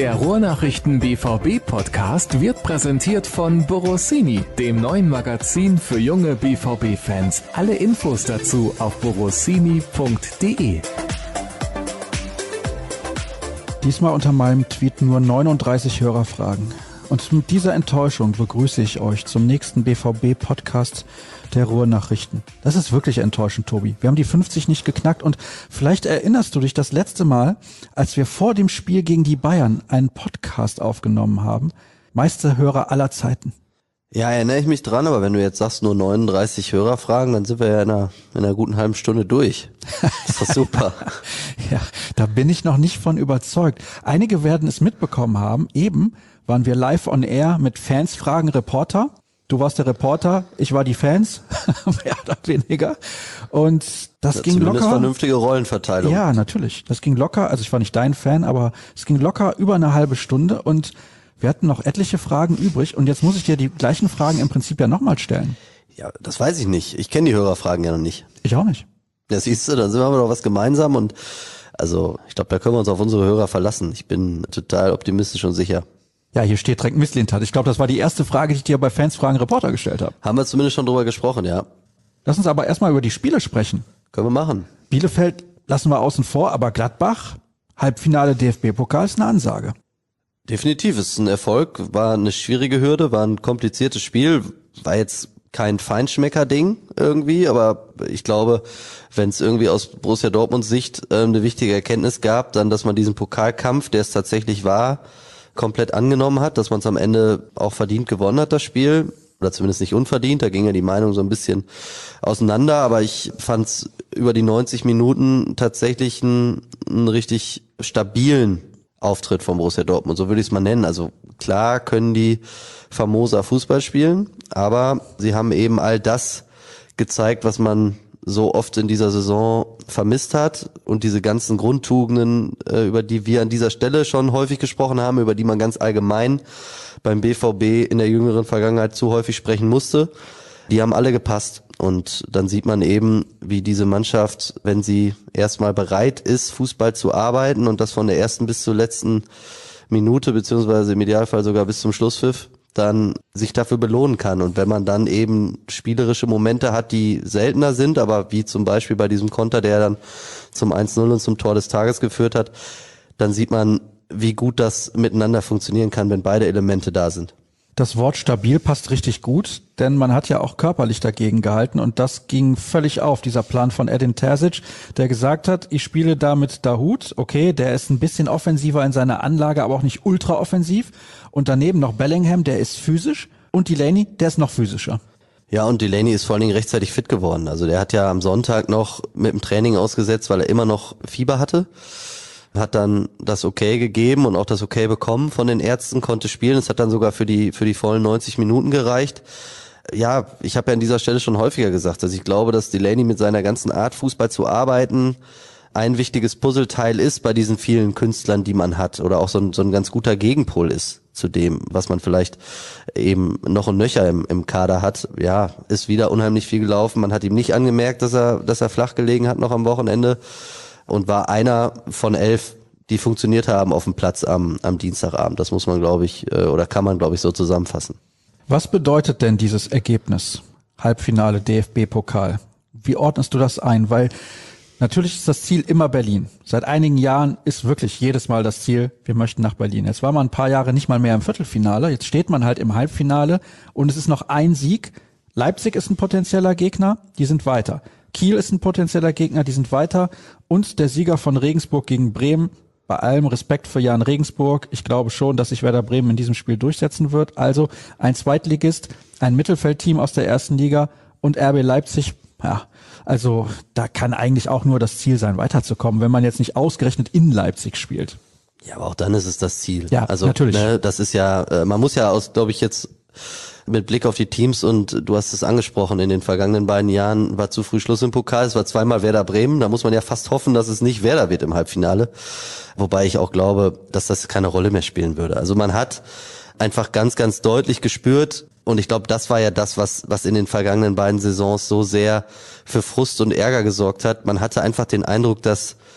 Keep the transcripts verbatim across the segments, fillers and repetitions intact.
Der Ruhrnachrichten B V B-Podcast wird präsentiert von Borossini, dem neuen Magazin für junge B V B-Fans. Alle Infos dazu auf borossini punkt de. Diesmal unter meinem Tweet nur neununddreißig Hörerfragen. Und mit dieser Enttäuschung begrüße ich euch zum nächsten B V B-Podcast der Ruhrnachrichten. Das ist wirklich enttäuschend, Tobi. Wir haben die fünfzig nicht geknackt und vielleicht erinnerst du dich das letzte Mal, als wir vor dem Spiel gegen die Bayern einen Podcast aufgenommen haben. Meiste Hörer aller Zeiten. Ja, erinnere ich mich dran, aber wenn du jetzt sagst, nur neununddreißig Hörerfragen, dann sind wir ja in einer, in einer guten halben Stunde durch. Das ist doch super. Ja, da bin ich noch nicht von überzeugt. Einige werden es mitbekommen haben. Eben waren wir live on air mit Fans fragen Reporter. Du warst der Reporter, ich war die Fans, mehr oder weniger. Und das ja, ging zumindest locker. Vernünftige Rollenverteilung. Ja, natürlich. Das ging locker. Also ich war nicht dein Fan, aber es ging locker über eine halbe Stunde und wir hatten noch etliche Fragen übrig. Und jetzt muss ich dir die gleichen Fragen im Prinzip ja nochmal stellen. Ja, das weiß ich nicht. Ich kenne die Hörerfragen ja noch nicht. Ich auch nicht. Ja, siehst du, dann sind wir aber doch was gemeinsam und also ich glaube, da können wir uns auf unsere Hörer verlassen. Ich bin total optimistisch und sicher. Ja, hier steht direkt Misslintat. Ich glaube, das war die erste Frage, die ich dir bei Fans fragen Reporter gestellt habe. Haben wir zumindest schon drüber gesprochen, ja. Lass uns aber erstmal über die Spiele sprechen. Können wir machen. Bielefeld lassen wir außen vor, aber Gladbach, Halbfinale D F B-Pokal ist eine Ansage. Definitiv, es ist ein Erfolg, war eine schwierige Hürde, war ein kompliziertes Spiel, war jetzt kein Feinschmecker-Ding irgendwie, aber ich glaube, wenn es irgendwie aus Borussia Dortmunds Sicht äh, eine wichtige Erkenntnis gab, dann, dass man diesen Pokalkampf, der es tatsächlich war, komplett angenommen hat, dass man es am Ende auch verdient gewonnen hat, das Spiel, oder zumindest nicht unverdient, da ging ja die Meinung so ein bisschen auseinander, aber ich fand es über die neunzig Minuten tatsächlich einen, einen richtig stabilen Auftritt von Borussia Dortmund, so würde ich es mal nennen. Also klar können die famoser Fußball spielen, aber sie haben eben all das gezeigt, was man so oft in dieser Saison vermisst hat und diese ganzen Grundtugenden, äh, über die wir an dieser Stelle schon häufig gesprochen haben, über die man ganz allgemein beim B V B in der jüngeren Vergangenheit zu häufig sprechen musste, die haben alle gepasst. Und dann sieht man eben, wie diese Mannschaft, wenn sie erstmal bereit ist, Fußball zu arbeiten und das von der ersten bis zur letzten Minute, beziehungsweise im Idealfall sogar bis zum Schlusspfiff, dann sich dafür belohnen kann. Und wenn man dann eben spielerische Momente hat, die seltener sind, aber wie zum Beispiel bei diesem Konter, der dann zum eins null und zum Tor des Tages geführt hat, dann sieht man, wie gut das miteinander funktionieren kann, wenn beide Elemente da sind. Das Wort stabil passt richtig gut, denn man hat ja auch körperlich dagegen gehalten und das ging völlig auf, dieser Plan von Edin Terzic, der gesagt hat, ich spiele da mit Dahoud, okay, der ist ein bisschen offensiver in seiner Anlage, aber auch nicht ultra offensiv und daneben noch Bellingham, der ist physisch und Delaney, der ist noch physischer. Ja, und Delaney ist vor allen Dingen rechtzeitig fit geworden, also der hat ja am Sonntag noch mit dem Training ausgesetzt, weil er immer noch Fieber hatte. Hat dann das Okay gegeben und auch das Okay bekommen von den Ärzten, konnte spielen. Es hat dann sogar für die für die vollen neunzig Minuten gereicht. Ja, ich habe ja an dieser Stelle schon häufiger gesagt, dass ich glaube, dass Delaney mit seiner ganzen Art, Fußball zu arbeiten, ein wichtiges Puzzleteil ist bei diesen vielen Künstlern, die man hat. Oder auch so ein, so ein ganz guter Gegenpol ist zu dem, was man vielleicht eben noch und nöcher im, im Kader hat. Ja, ist wieder unheimlich viel gelaufen. Man hat ihm nicht angemerkt, dass er dass er flach gelegen hat noch am Wochenende. Und war einer von elf, die funktioniert haben auf dem Platz am, am Dienstagabend. Das muss man, glaube ich, oder kann man, glaube ich, so zusammenfassen. Was bedeutet denn dieses Ergebnis? Halbfinale D F B-Pokal. Wie ordnest du das ein? Weil natürlich ist das Ziel immer Berlin. Seit einigen Jahren ist wirklich jedes Mal das Ziel, wir möchten nach Berlin. Jetzt war man ein paar Jahre nicht mal mehr im Viertelfinale. Jetzt steht man halt im Halbfinale und es ist noch ein Sieg. Leipzig ist ein potenzieller Gegner, die sind weiter. Kiel ist ein potenzieller Gegner, die sind weiter. Und der Sieger von Regensburg gegen Bremen, bei allem Respekt für Jan Regensburg, ich glaube schon, dass sich Werder Bremen in diesem Spiel durchsetzen wird. Also ein Zweitligist, ein Mittelfeldteam aus der ersten Liga und R B Leipzig, ja, also da kann eigentlich auch nur das Ziel sein, weiterzukommen, wenn man jetzt nicht ausgerechnet in Leipzig spielt. Ja, aber auch dann ist es das Ziel. Ja, also, natürlich. Ne, das ist ja, äh, man muss ja aus, glaube ich, jetzt mit Blick auf die Teams und du hast es angesprochen, in den vergangenen beiden Jahren war zu früh Schluss im Pokal, es war zweimal Werder Bremen, da muss man ja fast hoffen, dass es nicht Werder wird im Halbfinale, wobei ich auch glaube, dass das keine Rolle mehr spielen würde. Also man hat einfach ganz, ganz deutlich gespürt und ich glaube, das war ja das, was was in den vergangenen beiden Saisons so sehr für Frust und Ärger gesorgt hat. Man hatte einfach den Eindruck, dass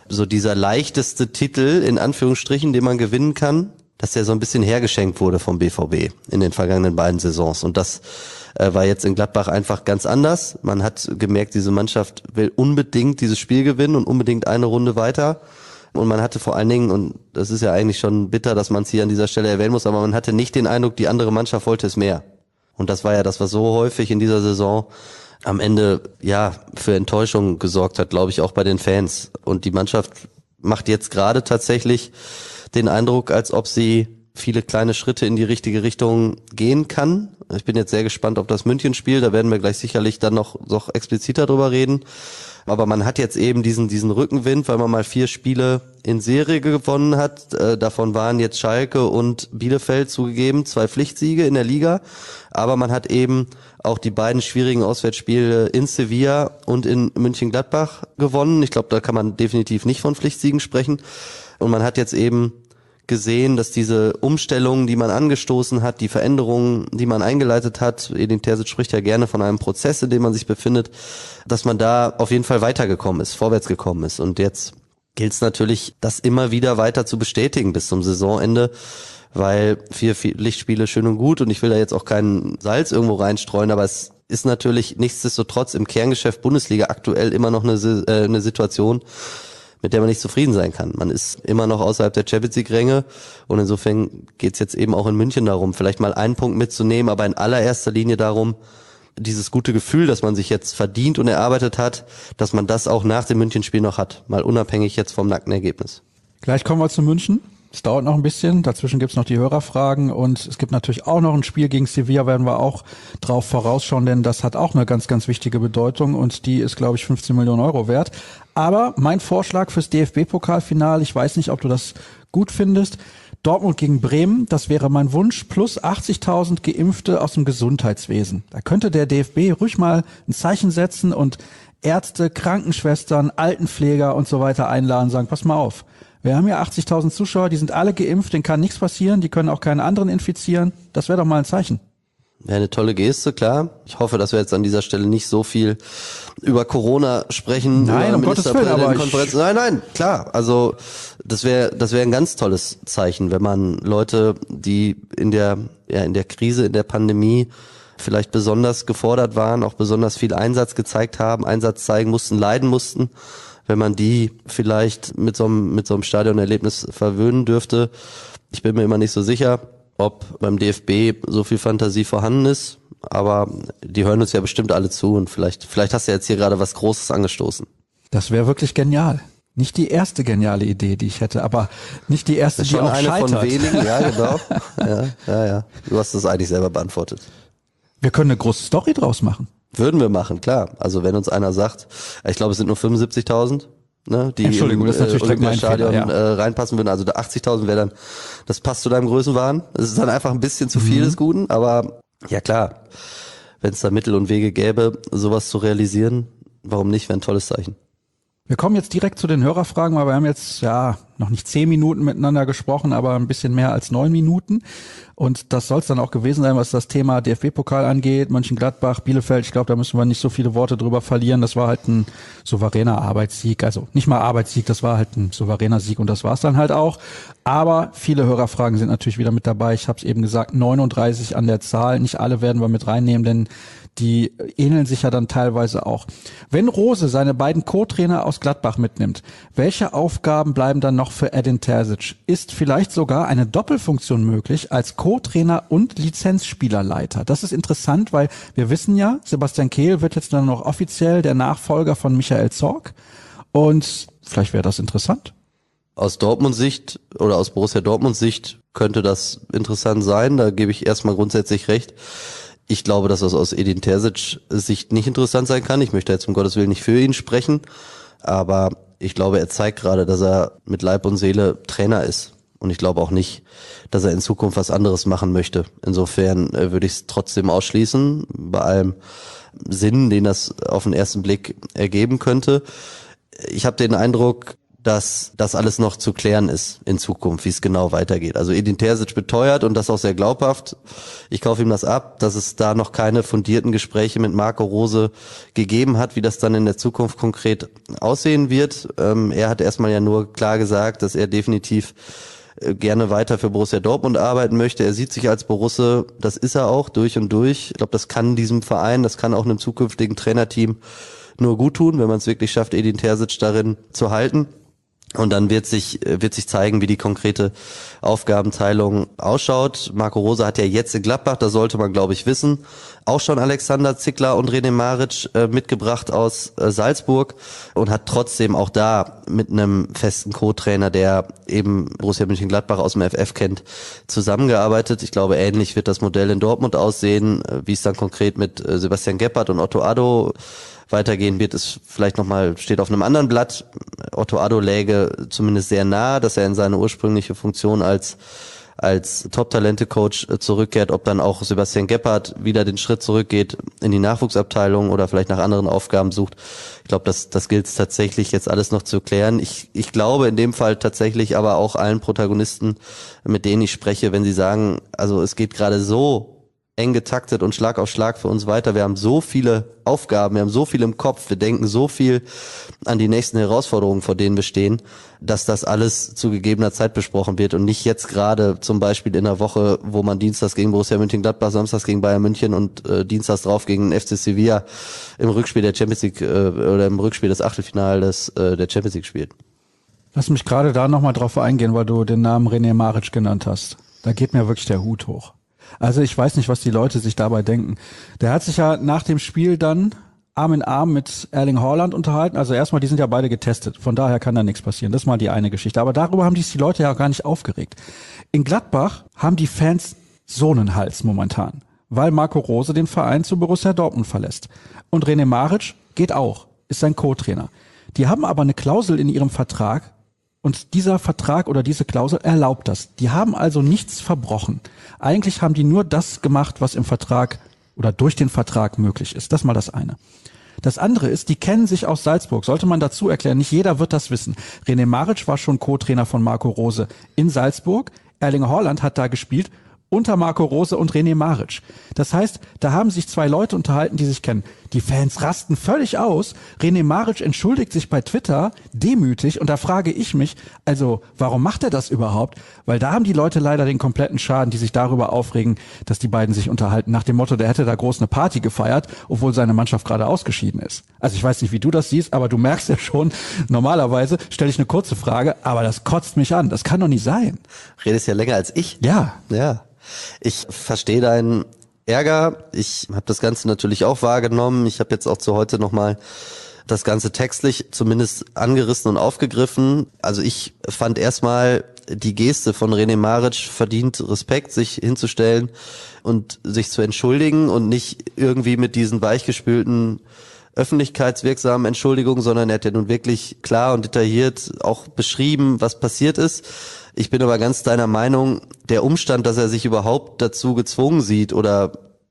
so dieser leichteste Titel, in Anführungsstrichen, den man gewinnen kann, dass der so ein bisschen hergeschenkt wurde vom B V B in den vergangenen beiden Saisons. Und das äh, war jetzt in Gladbach einfach ganz anders. Man hat gemerkt, diese Mannschaft will unbedingt dieses Spiel gewinnen und unbedingt eine Runde weiter. Und man hatte vor allen Dingen, und das ist ja eigentlich schon bitter, dass man es hier an dieser Stelle erwähnen muss, aber man hatte nicht den Eindruck, die andere Mannschaft wollte es mehr. Und das war ja das, was so häufig in dieser Saison am Ende ja für Enttäuschung gesorgt hat, glaube ich, auch bei den Fans. Und die Mannschaft macht jetzt gerade tatsächlich den Eindruck, als ob sie viele kleine Schritte in die richtige Richtung gehen kann. Ich bin jetzt sehr gespannt auf das München-Spiel, da werden wir gleich sicherlich dann noch, noch expliziter drüber reden. Aber man hat jetzt eben diesen diesen Rückenwind, weil man mal vier Spiele in Serie gewonnen hat. Äh, davon waren jetzt Schalke und Bielefeld zugegeben, zwei Pflichtsiege in der Liga. Aber man hat eben auch die beiden schwierigen Auswärtsspiele in Sevilla und in Mönchengladbach gewonnen. Ich glaube, da kann man definitiv nicht von Pflichtsiegen sprechen. Und man hat jetzt eben gesehen, dass diese Umstellungen, die man angestoßen hat, die Veränderungen, die man eingeleitet hat, Edin Terzic spricht ja gerne von einem Prozess, in dem man sich befindet, dass man da auf jeden Fall weitergekommen ist, vorwärts gekommen ist. Und jetzt gilt es natürlich, das immer wieder weiter zu bestätigen bis zum Saisonende, weil vier Pflichtspiele schön und gut und ich will da jetzt auch keinen Salz irgendwo reinstreuen, aber es ist natürlich nichtsdestotrotz im Kerngeschäft Bundesliga aktuell immer noch eine, äh, eine Situation, mit der man nicht zufrieden sein kann. Man ist immer noch außerhalb der Champions League-Ränge und insofern geht's jetzt eben auch in München darum, vielleicht mal einen Punkt mitzunehmen, aber in allererster Linie darum, dieses gute Gefühl, das man sich jetzt verdient und erarbeitet hat, dass man das auch nach dem Münchenspiel noch hat, mal unabhängig jetzt vom nackten Ergebnis. Gleich kommen wir zu München. Es dauert noch ein bisschen, dazwischen gibt's noch die Hörerfragen und es gibt natürlich auch noch ein Spiel gegen Sevilla, werden wir auch drauf vorausschauen, denn das hat auch eine ganz, ganz wichtige Bedeutung und die ist, glaube ich, fünfzehn Millionen Euro wert. Aber mein Vorschlag fürs D F B-Pokalfinale, ich weiß nicht, ob du das gut findest, Dortmund gegen Bremen, das wäre mein Wunsch, plus achtzigtausend Geimpfte aus dem Gesundheitswesen. Da könnte der D F B ruhig mal ein Zeichen setzen und Ärzte, Krankenschwestern, Altenpfleger und so weiter einladen, sagen, pass mal auf. Wir haben ja achtzigtausend Zuschauer, die sind alle geimpft, denen kann nichts passieren, die können auch keinen anderen infizieren. Das wäre doch mal ein Zeichen. Ja, eine tolle Geste, klar. Ich hoffe, dass wir jetzt an dieser Stelle nicht so viel über Corona sprechen. Nein, um Gottes Willen, aber ich... Nein, nein, klar. Also das wäre das wäre ein ganz tolles Zeichen, wenn man Leute, die in der ja in der Krise, in der Pandemie vielleicht besonders gefordert waren, auch besonders viel Einsatz gezeigt haben, Einsatz zeigen mussten, leiden mussten, wenn man die vielleicht mit so einem, mit so einem Stadionerlebnis verwöhnen dürfte. Ich bin mir immer nicht so sicher, ob beim D F B so viel Fantasie vorhanden ist, aber die hören uns ja bestimmt alle zu und vielleicht, vielleicht hast du jetzt hier gerade was Großes angestoßen. Das wäre wirklich genial. Nicht die erste geniale Idee, die ich hätte, aber nicht die erste, die auch scheitert. Schon eine von wenigen, ja genau. ja, ja, ja. Du hast das eigentlich selber beantwortet. Wir können eine große Story draus machen. Würden wir machen, klar. Also wenn uns einer sagt, ich glaube es sind nur fünfundsiebzigtausend, ne, die Entschuldigung, im das ist natürlich äh, Olympiastadion Fehler, ja. äh, reinpassen würden. Also der achtzigtausend wäre dann, das passt zu deinem Größenwahn. Es ist dann einfach ein bisschen zu viel mhm. des Guten, aber ja klar, wenn es da Mittel und Wege gäbe, sowas zu realisieren, warum nicht, wäre ein tolles Zeichen. Wir kommen jetzt direkt zu den Hörerfragen, weil wir haben jetzt ja noch nicht zehn Minuten miteinander gesprochen, aber ein bisschen mehr als neun Minuten. Und das soll es dann auch gewesen sein, was das Thema D F B-Pokal angeht. Mönchengladbach, Bielefeld, ich glaube, da müssen wir nicht so viele Worte drüber verlieren. Das war halt ein souveräner Arbeitssieg. Also nicht mal Arbeitssieg, das war halt ein souveräner Sieg und das war es dann halt auch. Aber viele Hörerfragen sind natürlich wieder mit dabei. Ich habe es eben gesagt, neununddreißig an der Zahl. Nicht alle werden wir mit reinnehmen, denn die ähneln sich ja dann teilweise auch. Wenn Rose seine beiden Co-Trainer aus Gladbach mitnimmt, welche Aufgaben bleiben dann noch für Edin Terzic? Ist vielleicht sogar eine Doppelfunktion möglich als Co-Trainer und Lizenzspielerleiter? Das ist interessant, weil wir wissen ja, Sebastian Kehl wird jetzt dann noch offiziell der Nachfolger von Michael Zorc und vielleicht wäre das interessant. Aus Dortmunds Sicht oder aus Borussia Dortmunds Sicht könnte das interessant sein, da gebe ich erstmal grundsätzlich recht. Ich glaube, dass das aus Edin Terzic Sicht nicht interessant sein kann. Ich möchte jetzt um Gottes Willen nicht für ihn sprechen, aber ich glaube, er zeigt gerade, dass er mit Leib und Seele Trainer ist. Und ich glaube auch nicht, dass er in Zukunft was anderes machen möchte. Insofern äh, würde ich es trotzdem ausschließen, bei allem Sinn, den das auf den ersten Blick ergeben könnte. Ich habe den Eindruck, dass das alles noch zu klären ist in Zukunft, wie es genau weitergeht. Also Edin Terzic beteuert und das auch sehr glaubhaft. Ich kaufe ihm das ab, dass es da noch keine fundierten Gespräche mit Marco Rose gegeben hat, wie das dann in der Zukunft konkret aussehen wird. Ähm, er hat erstmal ja nur klar gesagt, dass er definitiv äh, gerne weiter für Borussia Dortmund arbeiten möchte. Er sieht sich als Borusse, das ist er auch durch und durch. Ich glaube, das kann diesem Verein, das kann auch einem zukünftigen Trainerteam nur gut tun, wenn man es wirklich schafft, Edin Terzic darin zu halten. Und dann wird sich wird sich zeigen, wie die konkrete Aufgabenteilung ausschaut. Marco Rose hat ja jetzt in Gladbach, da sollte man, glaube ich, wissen, auch schon Alexander Zickler und René Maric äh, mitgebracht aus äh, Salzburg und hat trotzdem auch da mit einem festen Co-Trainer, der eben Borussia Mönchengladbach aus dem F F kennt, zusammengearbeitet. Ich glaube, ähnlich wird das Modell in Dortmund aussehen, äh, wie es dann konkret mit äh, Sebastian Gebhardt und Otto Addo weitergehen wird, ist vielleicht nochmal, steht auf einem anderen Blatt. Otto Addo läge zumindest sehr nah, dass er in seine ursprüngliche Funktion als als Top-Talente-Coach zurückkehrt. Ob dann auch Sebastian Gebhardt wieder den Schritt zurückgeht in die Nachwuchsabteilung oder vielleicht nach anderen Aufgaben sucht. Ich glaube, das das gilt es tatsächlich jetzt alles noch zu klären. Ich ich glaube in dem Fall tatsächlich aber auch allen Protagonisten, mit denen ich spreche, wenn sie sagen, also es geht gerade so eng getaktet und Schlag auf Schlag für uns weiter. Wir haben so viele Aufgaben, wir haben so viel im Kopf, wir denken so viel an die nächsten Herausforderungen, vor denen wir stehen, dass das alles zu gegebener Zeit besprochen wird und nicht jetzt gerade zum Beispiel in der Woche, wo man dienstags gegen Borussia Mönchengladbach, samstags gegen Bayern München und äh, dienstags drauf gegen den F C Sevilla im Rückspiel der Champions League äh, oder im Rückspiel des Achtelfinals äh, der Champions League spielt. Lass mich gerade da nochmal drauf eingehen, weil du den Namen René Maric genannt hast. Da geht mir wirklich der Hut hoch. Also ich weiß nicht, was die Leute sich dabei denken. Der hat sich ja nach dem Spiel dann Arm in Arm mit Erling Haaland unterhalten. Also erstmal, die sind ja beide getestet. Von daher kann da nichts passieren. Das ist mal die eine Geschichte. Aber darüber haben sich die Leute ja gar nicht aufgeregt. In Gladbach haben die Fans so einen Hals momentan, weil Marco Rose den Verein zu Borussia Dortmund verlässt. Und René Maric geht auch, ist sein Co-Trainer. Die haben aber eine Klausel in ihrem Vertrag, und dieser Vertrag oder diese Klausel erlaubt das. Die haben also nichts verbrochen. Eigentlich haben die nur das gemacht, was im Vertrag oder durch den Vertrag möglich ist. Das ist mal das eine. Das andere ist, die kennen sich aus Salzburg. Sollte man dazu erklären, nicht jeder wird das wissen. René Maric war schon Co-Trainer von Marco Rose in Salzburg. Erling Haaland hat da gespielt unter Marco Rose und René Maric. Das heißt, da haben sich zwei Leute unterhalten, die sich kennen. Die Fans rasten völlig aus. René Maric entschuldigt sich bei Twitter demütig und da frage ich mich, also warum macht er das überhaupt? Weil da haben die Leute leider den kompletten Schaden, die sich darüber aufregen, dass die beiden sich unterhalten. Nach dem Motto, der hätte da groß eine Party gefeiert, obwohl seine Mannschaft gerade ausgeschieden ist. Also ich weiß nicht, wie du das siehst, aber du merkst ja schon, normalerweise stelle ich eine kurze Frage, aber das kotzt mich an. Das kann doch nicht sein. Redest ja länger als ich. Ja. Ja. Ich verstehe deinen Ärger. Ich habe das Ganze natürlich auch wahrgenommen. Ich habe jetzt auch zu heute nochmal das Ganze textlich zumindest angerissen und aufgegriffen. Also ich fand erstmal die Geste von René Maric verdient Respekt, sich hinzustellen und sich zu entschuldigen und nicht irgendwie mit diesen weichgespülten öffentlichkeitswirksamen Entschuldigungen, sondern er hat ja nun wirklich klar und detailliert auch beschrieben, was passiert ist. Ich bin aber ganz deiner Meinung, der Umstand, dass er sich überhaupt dazu gezwungen sieht oder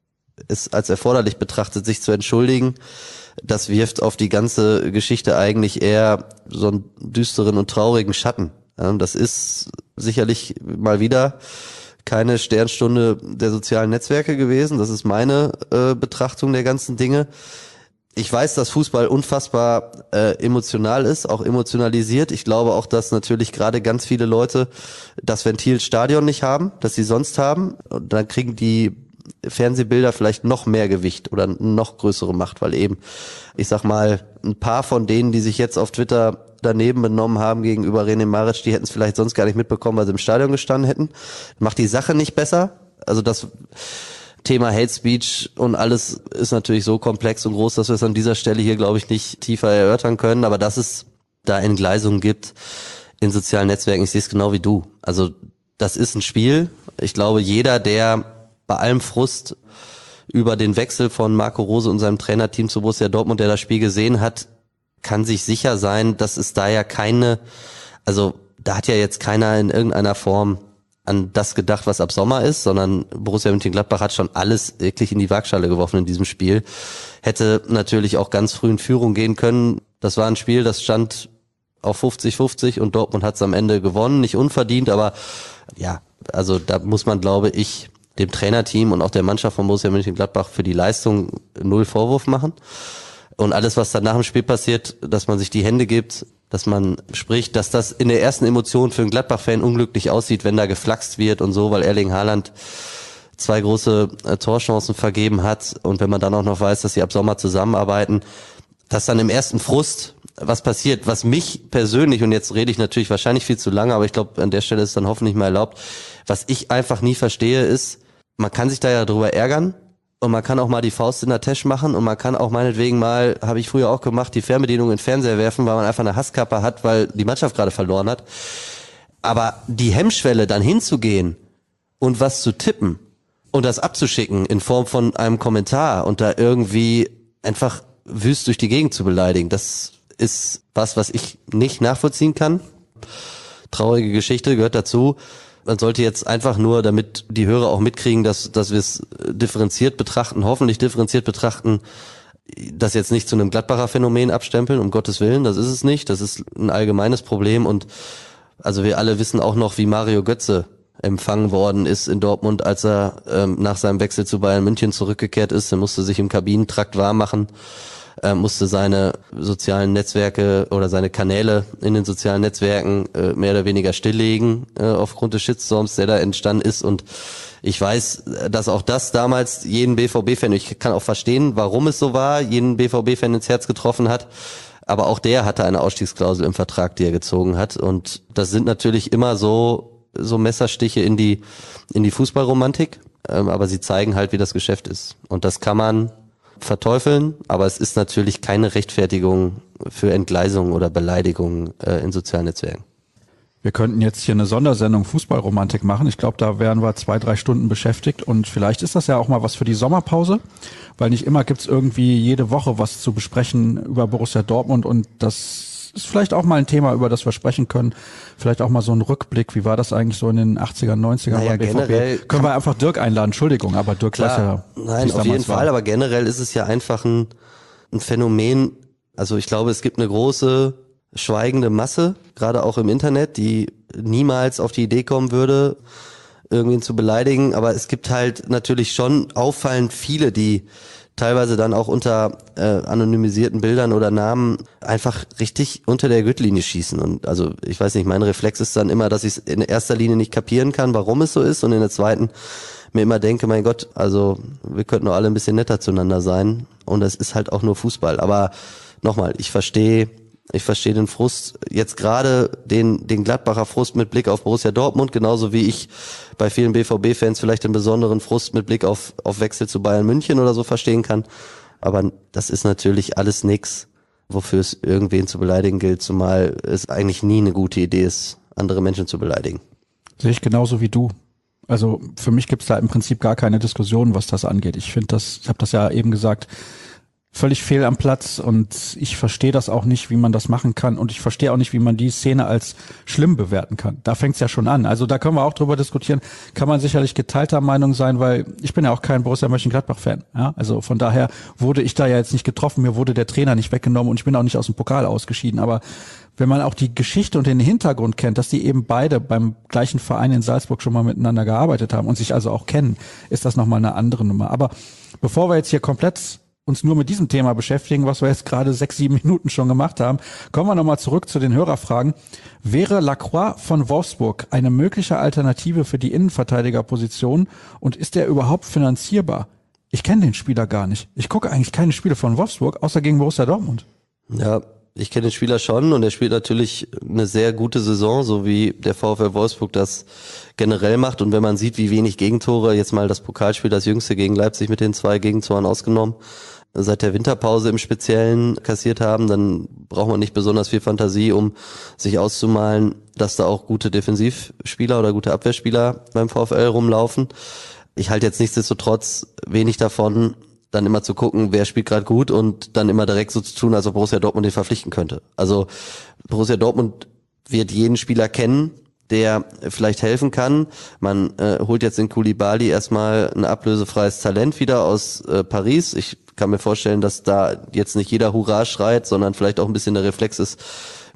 es als erforderlich betrachtet, sich zu entschuldigen, das wirft auf die ganze Geschichte eigentlich eher so einen düsteren und traurigen Schatten. Das ist sicherlich mal wieder keine Sternstunde der sozialen Netzwerke gewesen. Das ist meine äh, Betrachtung der ganzen Dinge. Ich weiß, dass Fußball unfassbar äh, emotional ist, auch emotionalisiert. Ich glaube auch, dass natürlich gerade ganz viele Leute das Ventil Stadion nicht haben, das sie sonst haben. Und dann kriegen die Fernsehbilder vielleicht noch mehr Gewicht oder noch größere Macht, weil eben, ich sag mal, ein paar von denen, die sich jetzt auf Twitter daneben benommen haben gegenüber René Maric, die hätten es vielleicht sonst gar nicht mitbekommen, weil sie im Stadion gestanden hätten. Macht die Sache nicht besser. Also das Thema Hate Speech und alles ist natürlich so komplex und groß, dass wir es an dieser Stelle hier, glaube ich, nicht tiefer erörtern können. Aber dass es da Entgleisungen gibt in sozialen Netzwerken, ich sehe es genau wie du. Also das ist ein Spiel. Ich glaube, jeder, der bei allem Frust über den Wechsel von Marco Rose und seinem Trainerteam zu Borussia Dortmund, der das Spiel gesehen hat, kann sich sicher sein, dass es da ja keine, also da hat ja jetzt keiner in irgendeiner Form an das gedacht, was ab Sommer ist, sondern Borussia Mönchengladbach hat schon alles wirklich in die Waagschale geworfen in diesem Spiel. Hätte natürlich auch ganz früh in Führung gehen können. Das war ein Spiel, das stand auf fünfzig fünfzig und Dortmund hat es am Ende gewonnen, nicht unverdient, aber ja, also da muss man, glaube ich, dem Trainerteam und auch der Mannschaft von Borussia Mönchengladbach für die Leistung null Vorwurf machen. Und alles, was dann nach dem Spiel passiert, dass man sich die Hände gibt, dass man spricht, dass das in der ersten Emotion für einen Gladbach-Fan unglücklich aussieht, wenn da geflaxt wird und so, weil Erling Haaland zwei große äh, Torchancen vergeben hat und wenn man dann auch noch weiß, dass sie ab Sommer zusammenarbeiten, dass dann im ersten Frust was passiert, was mich persönlich, und jetzt rede ich natürlich wahrscheinlich viel zu lange, aber ich glaube, an der Stelle ist es dann hoffentlich mal erlaubt, was ich einfach nie verstehe ist, man kann sich da ja drüber ärgern und man kann auch mal die Faust in der Tasche machen und man kann auch meinetwegen mal, habe ich früher auch gemacht, die Fernbedienung in den Fernseher werfen, weil man einfach eine Hasskappe hat, weil die Mannschaft gerade verloren hat. Aber die Hemmschwelle, dann hinzugehen und was zu tippen und das abzuschicken in Form von einem Kommentar und da irgendwie einfach wüst durch die Gegend zu beleidigen, das ist was, was ich nicht nachvollziehen kann. Traurige Geschichte gehört dazu. Man sollte jetzt einfach nur, damit die Hörer auch mitkriegen, dass, dass wir es differenziert betrachten, hoffentlich differenziert betrachten, das jetzt nicht zu einem Gladbacher Phänomen abstempeln, um Gottes Willen, das ist es nicht. Das ist ein allgemeines Problem und also wir alle wissen auch noch, wie Mario Götze empfangen worden ist in Dortmund, als er ähm, nach seinem Wechsel zu Bayern München zurückgekehrt ist. Er musste sich im Kabinentrakt warm machen. Er musste seine sozialen Netzwerke oder seine Kanäle in den sozialen Netzwerken äh, mehr oder weniger stilllegen äh, aufgrund des Shitstorms, der da entstanden ist. Und ich weiß, dass auch das damals jeden B V B-Fan, ich kann auch verstehen, warum es so war, jeden B V B-Fan ins Herz getroffen hat. Aber auch der hatte eine Ausstiegsklausel im Vertrag, die er gezogen hat. Und das sind natürlich immer so so Messerstiche in die in die Fußballromantik. Ähm, aber sie zeigen halt, wie das Geschäft ist. Und das kann man verteufeln, aber es ist natürlich keine Rechtfertigung für Entgleisungen oder Beleidigungen äh, in sozialen Netzwerken. Wir könnten jetzt hier eine Sondersendung Fußballromantik machen. Ich glaube, da wären wir zwei, drei Stunden beschäftigt und vielleicht ist das ja auch mal was für die Sommerpause, weil nicht immer gibt's irgendwie jede Woche was zu besprechen über Borussia Dortmund und das ist vielleicht auch mal ein Thema, über das wir sprechen können. Vielleicht auch mal so ein Rückblick. Wie war das eigentlich so in den achtzigern, neunzigern naja, beim B V B? generell Können wir einfach Dirk einladen? Entschuldigung, aber Dirk klar, weiß ja, nein, auf jeden Fall, war. aber generell ist es ja einfach ein, ein Phänomen. Also ich glaube, es gibt eine große schweigende Masse, gerade auch im Internet, die niemals auf die Idee kommen würde, irgendwen zu beleidigen. Aber es gibt halt natürlich schon auffallend viele, die teilweise dann auch unter äh, anonymisierten Bildern oder Namen einfach richtig unter der Gürtellinie schießen. Und also ich weiß nicht, mein Reflex ist dann immer, dass ich es in erster Linie nicht kapieren kann, warum es so ist, und in der zweiten mir immer denke, mein Gott, also wir könnten doch alle ein bisschen netter zueinander sein. Und es ist halt auch nur Fußball. Aber nochmal, ich verstehe Ich verstehe den Frust, jetzt gerade den den Gladbacher Frust mit Blick auf Borussia Dortmund, genauso wie ich bei vielen B V B-Fans vielleicht den besonderen Frust mit Blick auf auf Wechsel zu Bayern München oder so verstehen kann. Aber das ist natürlich alles nix, wofür es irgendwen zu beleidigen gilt, zumal es eigentlich nie eine gute Idee ist, andere Menschen zu beleidigen. Sehe ich genauso wie du. Also für mich gibt's da im Prinzip gar keine Diskussion, was das angeht. Ich finde das, ich habe das ja eben gesagt, völlig fehl am Platz und ich verstehe das auch nicht, wie man das machen kann und ich verstehe auch nicht, wie man die Szene als schlimm bewerten kann. Da fängt's ja schon an. Also da können wir auch drüber diskutieren. Kann man sicherlich geteilter Meinung sein, weil ich bin ja auch kein Borussia Mönchengladbach-Fan. Ja? Also von daher wurde ich da ja jetzt nicht getroffen, mir wurde der Trainer nicht weggenommen und ich bin auch nicht aus dem Pokal ausgeschieden. Aber wenn man auch die Geschichte und den Hintergrund kennt, dass die eben beide beim gleichen Verein in Salzburg schon mal miteinander gearbeitet haben und sich also auch kennen, ist das nochmal eine andere Nummer. Aber bevor wir jetzt hier komplett uns nur mit diesem Thema beschäftigen, was wir jetzt gerade sechs, sieben Minuten schon gemacht haben, kommen wir nochmal zurück zu den Hörerfragen. Wäre Lacroix von Wolfsburg eine mögliche Alternative für die Innenverteidigerposition und ist er überhaupt finanzierbar? Ich kenne den Spieler gar nicht. Ich gucke eigentlich keine Spiele von Wolfsburg, außer gegen Borussia Dortmund. Ja, ich kenne den Spieler schon und er spielt natürlich eine sehr gute Saison, so wie der VfL Wolfsburg das generell macht. Und wenn man sieht, wie wenig Gegentore, jetzt mal das Pokalspiel, das jüngste gegen Leipzig mit den zwei Gegentoren ausgenommen, seit der Winterpause im Speziellen kassiert haben, dann braucht man nicht besonders viel Fantasie, um sich auszumalen, dass da auch gute Defensivspieler oder gute Abwehrspieler beim VfL rumlaufen. Ich halte jetzt nichtsdestotrotz wenig davon, dann immer zu gucken, wer spielt gerade gut und dann immer direkt so zu tun, als ob Borussia Dortmund den verpflichten könnte. Also Borussia Dortmund wird jeden Spieler kennen, der vielleicht helfen kann. Man äh, holt jetzt in Koulibaly erstmal ein ablösefreies Talent wieder aus äh, Paris. Ich kann mir vorstellen, dass da jetzt nicht jeder Hurra schreit, sondern vielleicht auch ein bisschen der Reflex ist,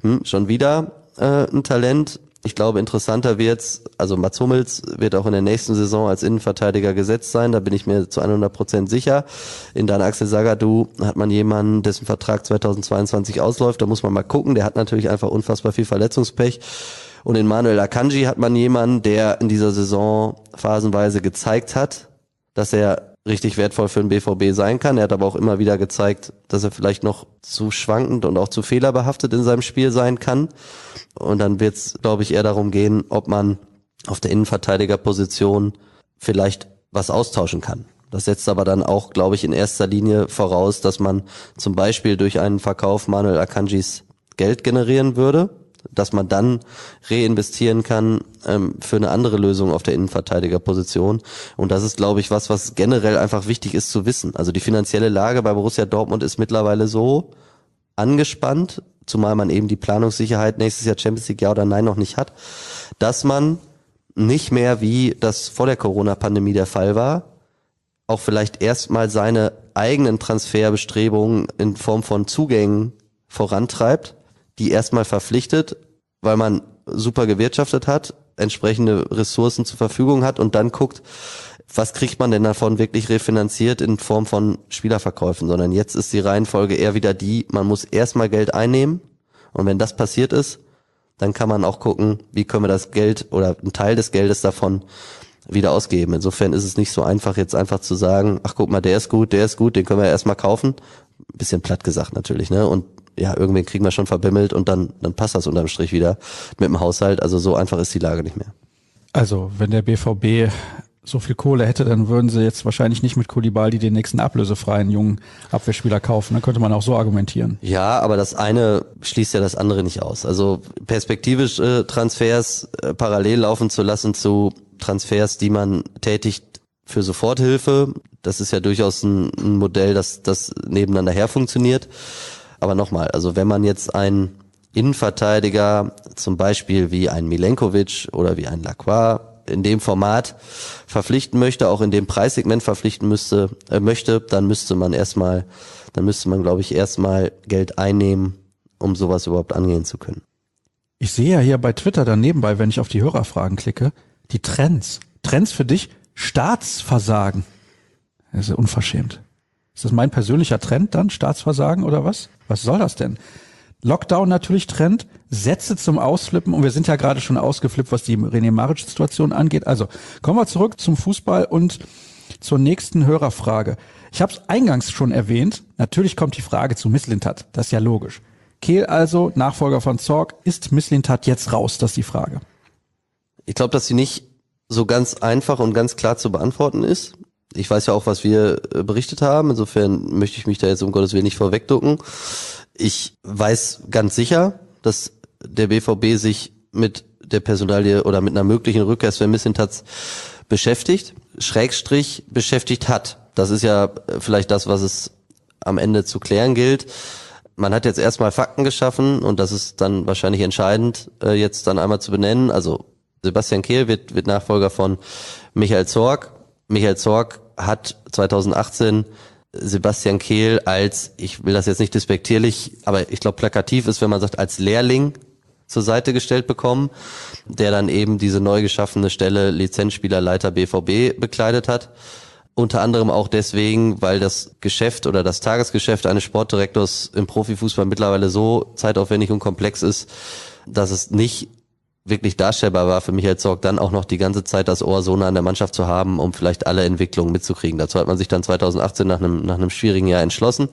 hm, schon wieder äh, ein Talent. Ich glaube, interessanter wird's, also Mats Hummels wird auch in der nächsten Saison als Innenverteidiger gesetzt sein, da bin ich mir zu hundert Prozent sicher. In Dan Axel Zagadou hat man jemanden, dessen Vertrag zweitausendzweiundzwanzig ausläuft, da muss man mal gucken, der hat natürlich einfach unfassbar viel Verletzungspech. Und in Manuel Akanji hat man jemanden, der in dieser Saison phasenweise gezeigt hat, dass er richtig wertvoll für den B V B sein kann. Er hat aber auch immer wieder gezeigt, dass er vielleicht noch zu schwankend und auch zu fehlerbehaftet in seinem Spiel sein kann. Und dann wird es, glaube ich, eher darum gehen, ob man auf der Innenverteidigerposition vielleicht was austauschen kann. Das setzt aber dann auch, glaube ich, in erster Linie voraus, dass man zum Beispiel durch einen Verkauf Manuel Akanjis Geld generieren würde, dass man dann reinvestieren kann ähm, für eine andere Lösung auf der Innenverteidigerposition. Und das ist, glaube ich, was, was generell einfach wichtig ist zu wissen. Also die finanzielle Lage bei Borussia Dortmund ist mittlerweile so angespannt, zumal man eben die Planungssicherheit nächstes Jahr Champions League ja oder nein noch nicht hat, dass man nicht mehr, wie das vor der Corona-Pandemie der Fall war, auch vielleicht erstmal seine eigenen Transferbestrebungen in Form von Zugängen vorantreibt, die erstmal verpflichtet, weil man super gewirtschaftet hat, entsprechende Ressourcen zur Verfügung hat und dann guckt, was kriegt man denn davon wirklich refinanziert in Form von Spielerverkäufen, sondern jetzt ist die Reihenfolge eher wieder die, man muss erstmal Geld einnehmen und wenn das passiert ist, dann kann man auch gucken, wie können wir das Geld oder einen Teil des Geldes davon wieder ausgeben. Insofern ist es nicht so einfach, jetzt einfach zu sagen, ach guck mal, der ist gut, der ist gut, den können wir erstmal kaufen. Ein bisschen platt gesagt natürlich, ne? Und ja, irgendwen kriegen wir schon verbimmelt und dann, dann passt das unterm Strich wieder mit dem Haushalt. Also so einfach ist die Lage nicht mehr. Also, wenn der B V B so viel Kohle hätte, dann würden sie jetzt wahrscheinlich nicht mit Koulibaly den nächsten ablösefreien jungen Abwehrspieler kaufen. Dann könnte man auch so argumentieren. Ja, aber das eine schließt ja das andere nicht aus. Also perspektivisch äh, Transfers äh, parallel laufen zu lassen zu Transfers, die man tätigt für Soforthilfe, das ist ja durchaus ein, ein Modell, das, das nebeneinander her funktioniert. Aber nochmal, also wenn man jetzt einen Innenverteidiger, zum Beispiel wie ein Milenkovic oder wie ein Lacroix, in dem Format verpflichten möchte, auch in dem Preissegment verpflichten müsste, äh, möchte, dann müsste man erstmal, dann müsste man, glaube ich, erstmal Geld einnehmen, um sowas überhaupt angehen zu können. Ich sehe ja hier bei Twitter dann nebenbei, wenn ich auf die Hörerfragen klicke, die Trends. Trends für dich, Staatsversagen. Das ist ja unverschämt. Ist das mein persönlicher Trend dann, Staatsversagen oder was? Was soll das denn? Lockdown natürlich Trend, Sätze zum Ausflippen und wir sind ja gerade schon ausgeflippt, was die René Maric-Situation angeht. Also kommen wir zurück zum Fußball und zur nächsten Hörerfrage. Ich habe es eingangs schon erwähnt, natürlich kommt die Frage zu Mislintat, das ist ja logisch. Kehl also, Nachfolger von Zorc, ist Mislintat jetzt raus? Das ist die Frage. Ich glaube, dass sie nicht so ganz einfach und ganz klar zu beantworten ist. Ich weiß ja auch, was wir berichtet haben, insofern möchte ich mich da jetzt um Gottes Willen nicht vorwegducken. Ich weiß ganz sicher, dass der B V B sich mit der Personalie oder mit einer möglichen Rückkehr Sven Mislintat beschäftigt, Schrägstrich beschäftigt hat. Das ist ja vielleicht das, was es am Ende zu klären gilt. Man hat jetzt erstmal Fakten geschaffen und das ist dann wahrscheinlich entscheidend, jetzt dann einmal zu benennen. Also Sebastian Kehl wird, wird Nachfolger von Michael Zorc. Michael Zorc hat zweitausendachtzehn Sebastian Kehl als, ich will das jetzt nicht despektierlich, aber ich glaube plakativ ist, wenn man sagt, als Lehrling zur Seite gestellt bekommen, der dann eben diese neu geschaffene Stelle Lizenzspielerleiter B V B bekleidet hat. Unter anderem auch deswegen, weil das Geschäft oder das Tagesgeschäft eines Sportdirektors im Profifußball mittlerweile so zeitaufwendig und komplex ist, dass es nicht wirklich darstellbar war für Michael Zorc, dann auch noch die ganze Zeit das Ohr so nah an der Mannschaft zu haben, um vielleicht alle Entwicklungen mitzukriegen. Dazu hat man sich dann zweitausendachtzehn nach einem, nach einem schwierigen Jahr entschlossen.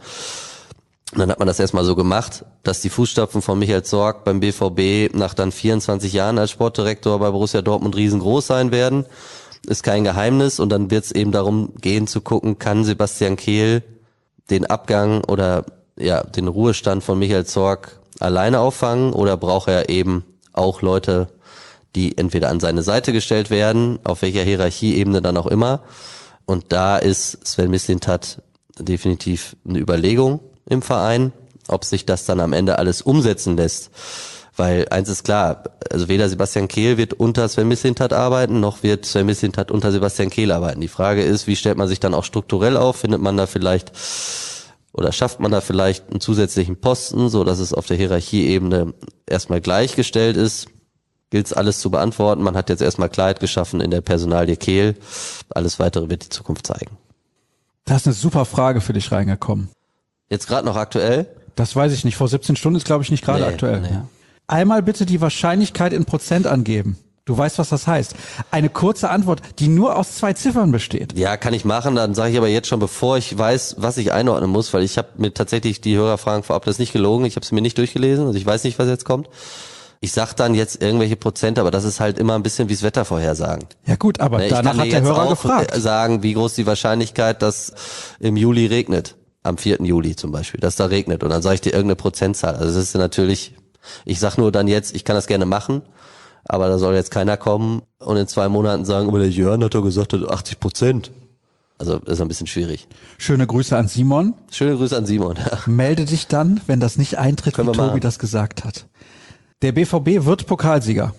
Und dann hat man das erstmal so gemacht, dass die Fußstapfen von Michael Zorc beim B V B nach dann vierundzwanzig Jahren als Sportdirektor bei Borussia Dortmund riesengroß sein werden. Ist kein Geheimnis. Und dann wird es eben darum gehen zu gucken, kann Sebastian Kehl den Abgang oder ja den Ruhestand von Michael Zorc alleine auffangen oder braucht er eben auch Leute, die entweder an seine Seite gestellt werden, auf welcher Hierarchieebene dann auch immer. Und da ist Sven Mislintat definitiv eine Überlegung im Verein, ob sich das dann am Ende alles umsetzen lässt. Weil eins ist klar, also weder Sebastian Kehl wird unter Sven Mislintat arbeiten, noch wird Sven Mislintat unter Sebastian Kehl arbeiten. Die Frage ist, wie stellt man sich dann auch strukturell auf? Findet man da vielleicht oder schafft man da vielleicht einen zusätzlichen Posten, so dass es auf der Hierarchieebene erstmal gleichgestellt ist, gilt es alles zu beantworten. Man hat jetzt erstmal Klarheit geschaffen in der Personalie Kehl. Alles Weitere wird die Zukunft zeigen. Da ist eine super Frage für dich reingekommen. Jetzt gerade noch aktuell? Das weiß ich nicht. Vor siebzehn Stunden ist, glaube ich, nicht gerade Nee, aktuell. nee. Einmal bitte die Wahrscheinlichkeit in Prozent angeben. Du weißt, was das heißt. Eine kurze Antwort, die nur aus zwei Ziffern besteht. Ja, kann ich machen. Dann sage ich aber jetzt schon, bevor ich weiß, was ich einordnen muss, weil ich habe mir tatsächlich die Hörerfragen vorab, das ist nicht gelogen, ich habe sie mir nicht durchgelesen, also ich weiß nicht, was jetzt kommt. Ich sag dann jetzt irgendwelche Prozente, aber das ist halt immer ein bisschen wie's Wetter vorhersagen. Ja gut, aber Ne, ich danach kann dir hat der jetzt Hörer auch gefragt. sagen, wie groß die Wahrscheinlichkeit, dass im Juli regnet. Am vierten Juli zum Beispiel, dass da regnet. Und dann sage ich dir irgendeine Prozentzahl. Also das ist natürlich, ich sag nur dann jetzt, ich kann das gerne machen, aber da soll jetzt keiner kommen und in zwei Monaten sagen, aber der Jörn hat doch gesagt, achtzig Prozent. Also das ist ein bisschen schwierig. Schöne Grüße an Simon. Schöne Grüße an Simon. Ja. Melde dich dann, wenn das nicht eintritt, Können wie wir Tobi machen. das gesagt hat. Der B V B wird Pokalsieger.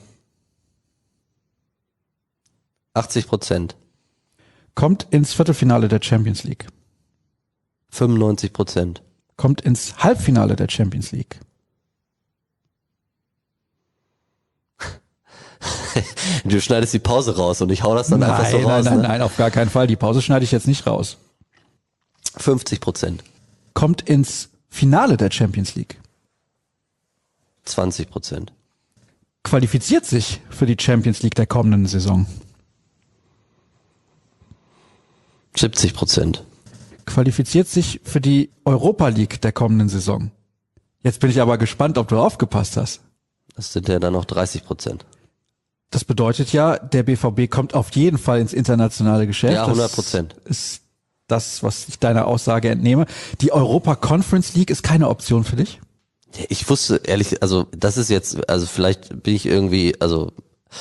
achtzig Prozent. Kommt ins Viertelfinale der Champions League. fünfundneunzig Prozent. Kommt ins Halbfinale der Champions League. Du schneidest die Pause raus und ich hau das dann Nein, einfach so nein, raus. nein, ne? nein, auf gar keinen Fall. Die Pause schneide ich jetzt nicht raus. fünfzig Prozent. Kommt ins Finale der Champions League. zwanzig Prozent. Qualifiziert sich für die Champions League der kommenden Saison. siebzig Prozent. Qualifiziert sich für die Europa League der kommenden Saison. Jetzt bin ich aber gespannt, ob du aufgepasst hast. Das sind ja dann noch dreißig Prozent. Das bedeutet ja, der B V B kommt auf jeden Fall ins internationale Geschäft. Ja, hundert Prozent. Das ist das, was ich deiner Aussage entnehme. Die Europa Conference League ist keine Option für dich? Ich wusste ehrlich, also das ist jetzt, also vielleicht bin ich irgendwie, also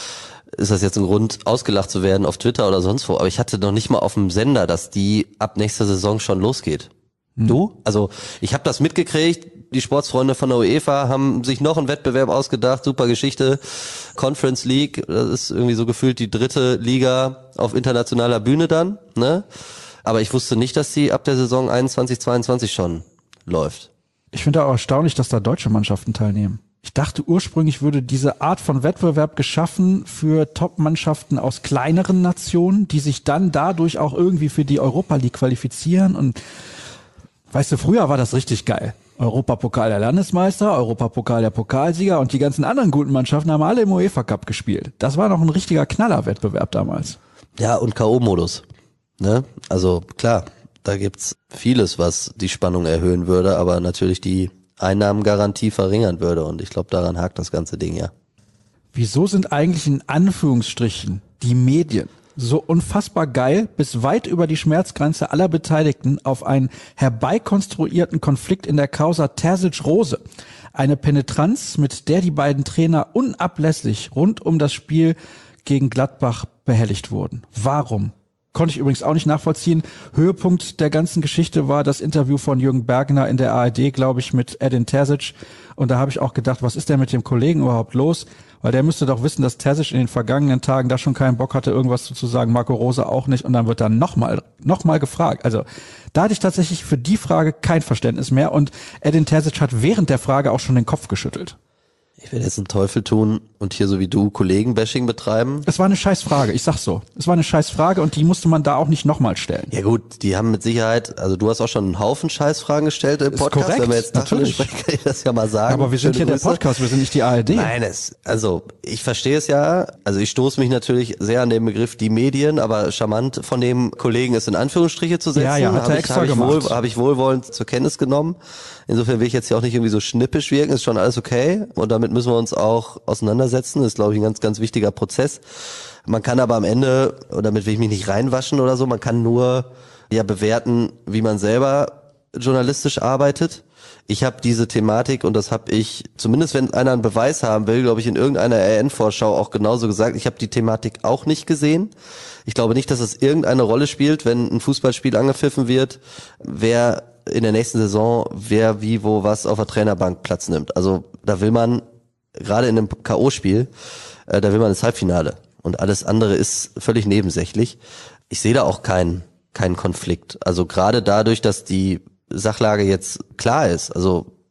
ist das jetzt ein Grund, ausgelacht zu werden auf Twitter oder sonst wo, aber ich hatte noch nicht mal auf dem Sender, dass die ab nächster Saison schon losgeht. Hm. Du? Also ich habe das mitgekriegt, die Sportsfreunde von der UEFA haben sich noch einen Wettbewerb ausgedacht, super Geschichte, Conference League, das ist irgendwie so gefühlt die dritte Liga auf internationaler Bühne dann, ne? Aber ich wusste nicht, dass die ab der Saison einundzwanzig zweiundzwanzig schon läuft. Ich finde auch erstaunlich, dass da deutsche Mannschaften teilnehmen. Ich dachte ursprünglich würde diese Art von Wettbewerb geschaffen für Top-Mannschaften aus kleineren Nationen, die sich dann dadurch auch irgendwie für die Europa League qualifizieren. Und weißt du, früher war das richtig geil. Europapokal der Landesmeister, Europapokal der Pokalsieger und die ganzen anderen guten Mannschaften haben alle im UEFA Cup gespielt. Das war noch ein richtiger Knallerwettbewerb damals. Ja, und K O-Modus. Ne? Also klar, da gibt's vieles, was die Spannung erhöhen würde, aber natürlich die Einnahmengarantie verringern würde. Und ich glaube, daran hakt das ganze Ding ja. Wieso sind eigentlich in Anführungsstrichen die Medien so unfassbar geil, bis weit über die Schmerzgrenze aller Beteiligten auf einen herbeikonstruierten Konflikt in der Causa Terzic-Rose? Eine Penetranz, mit der die beiden Trainer unablässig rund um das Spiel gegen Gladbach behelligt wurden. Warum? Konnte ich übrigens auch nicht nachvollziehen. Höhepunkt der ganzen Geschichte war das Interview von Jürgen Bergner in der A R D, glaube ich, mit Edin Terzic. Und da habe ich auch gedacht, was ist denn mit dem Kollegen überhaupt los? Weil der müsste doch wissen, dass Terzic in den vergangenen Tagen da schon keinen Bock hatte, irgendwas zu sagen, Marco Rose auch nicht. Und dann wird dann nochmal noch mal gefragt. Also da hatte ich tatsächlich für die Frage kein Verständnis mehr. Und Edin Terzic hat während der Frage auch schon den Kopf geschüttelt. Ich werde jetzt einen Teufel tun und hier so wie du Kollegen-Bashing betreiben. Es war eine scheiß Frage, ich sag's so. Es war eine scheiß Frage und die musste man da auch nicht nochmal stellen. Ja gut, die haben mit Sicherheit, also du hast auch schon einen Haufen Scheißfragen gestellt im Ist Podcast. korrekt, Wenn wir jetzt natürlich. sprechen, kann ich das ja mal sagen. Aber wir sind Schöne hier Grüße. der Podcast, wir sind nicht die A R D. Nein, es, also ich verstehe es ja. Also ich stoße mich natürlich sehr an den Begriff die Medien, aber charmant von dem Kollegen es in Anführungsstriche zu setzen. Ja, ja, hat Hab er ich, extra hab ich gemacht. Wohl, habe ich wohlwollend zur Kenntnis genommen. Insofern will ich jetzt hier auch nicht irgendwie so schnippisch wirken, ist schon alles okay. Und damit müssen wir uns auch auseinandersetzen. Das ist, glaube ich, ein ganz, ganz wichtiger Prozess. Man kann aber am Ende, und damit will ich mich nicht reinwaschen oder so, man kann nur ja bewerten, wie man selber journalistisch arbeitet. Ich habe diese Thematik, und das habe ich, zumindest wenn einer einen Beweis haben will, glaube ich, in irgendeiner R N-Vorschau auch genauso gesagt, ich habe die Thematik auch nicht gesehen. Ich glaube nicht, dass es irgendeine Rolle spielt, wenn ein Fußballspiel angepfiffen wird, wer in der nächsten Saison, wer wie, wo, was auf der Trainerbank Platz nimmt. Also da will man, gerade in einem K O-Spiel, äh, da will man ins Halbfinale. Und alles andere ist völlig nebensächlich. Ich sehe da auch keinen keinen Konflikt. Also gerade dadurch, dass die Sachlage jetzt klar ist. Also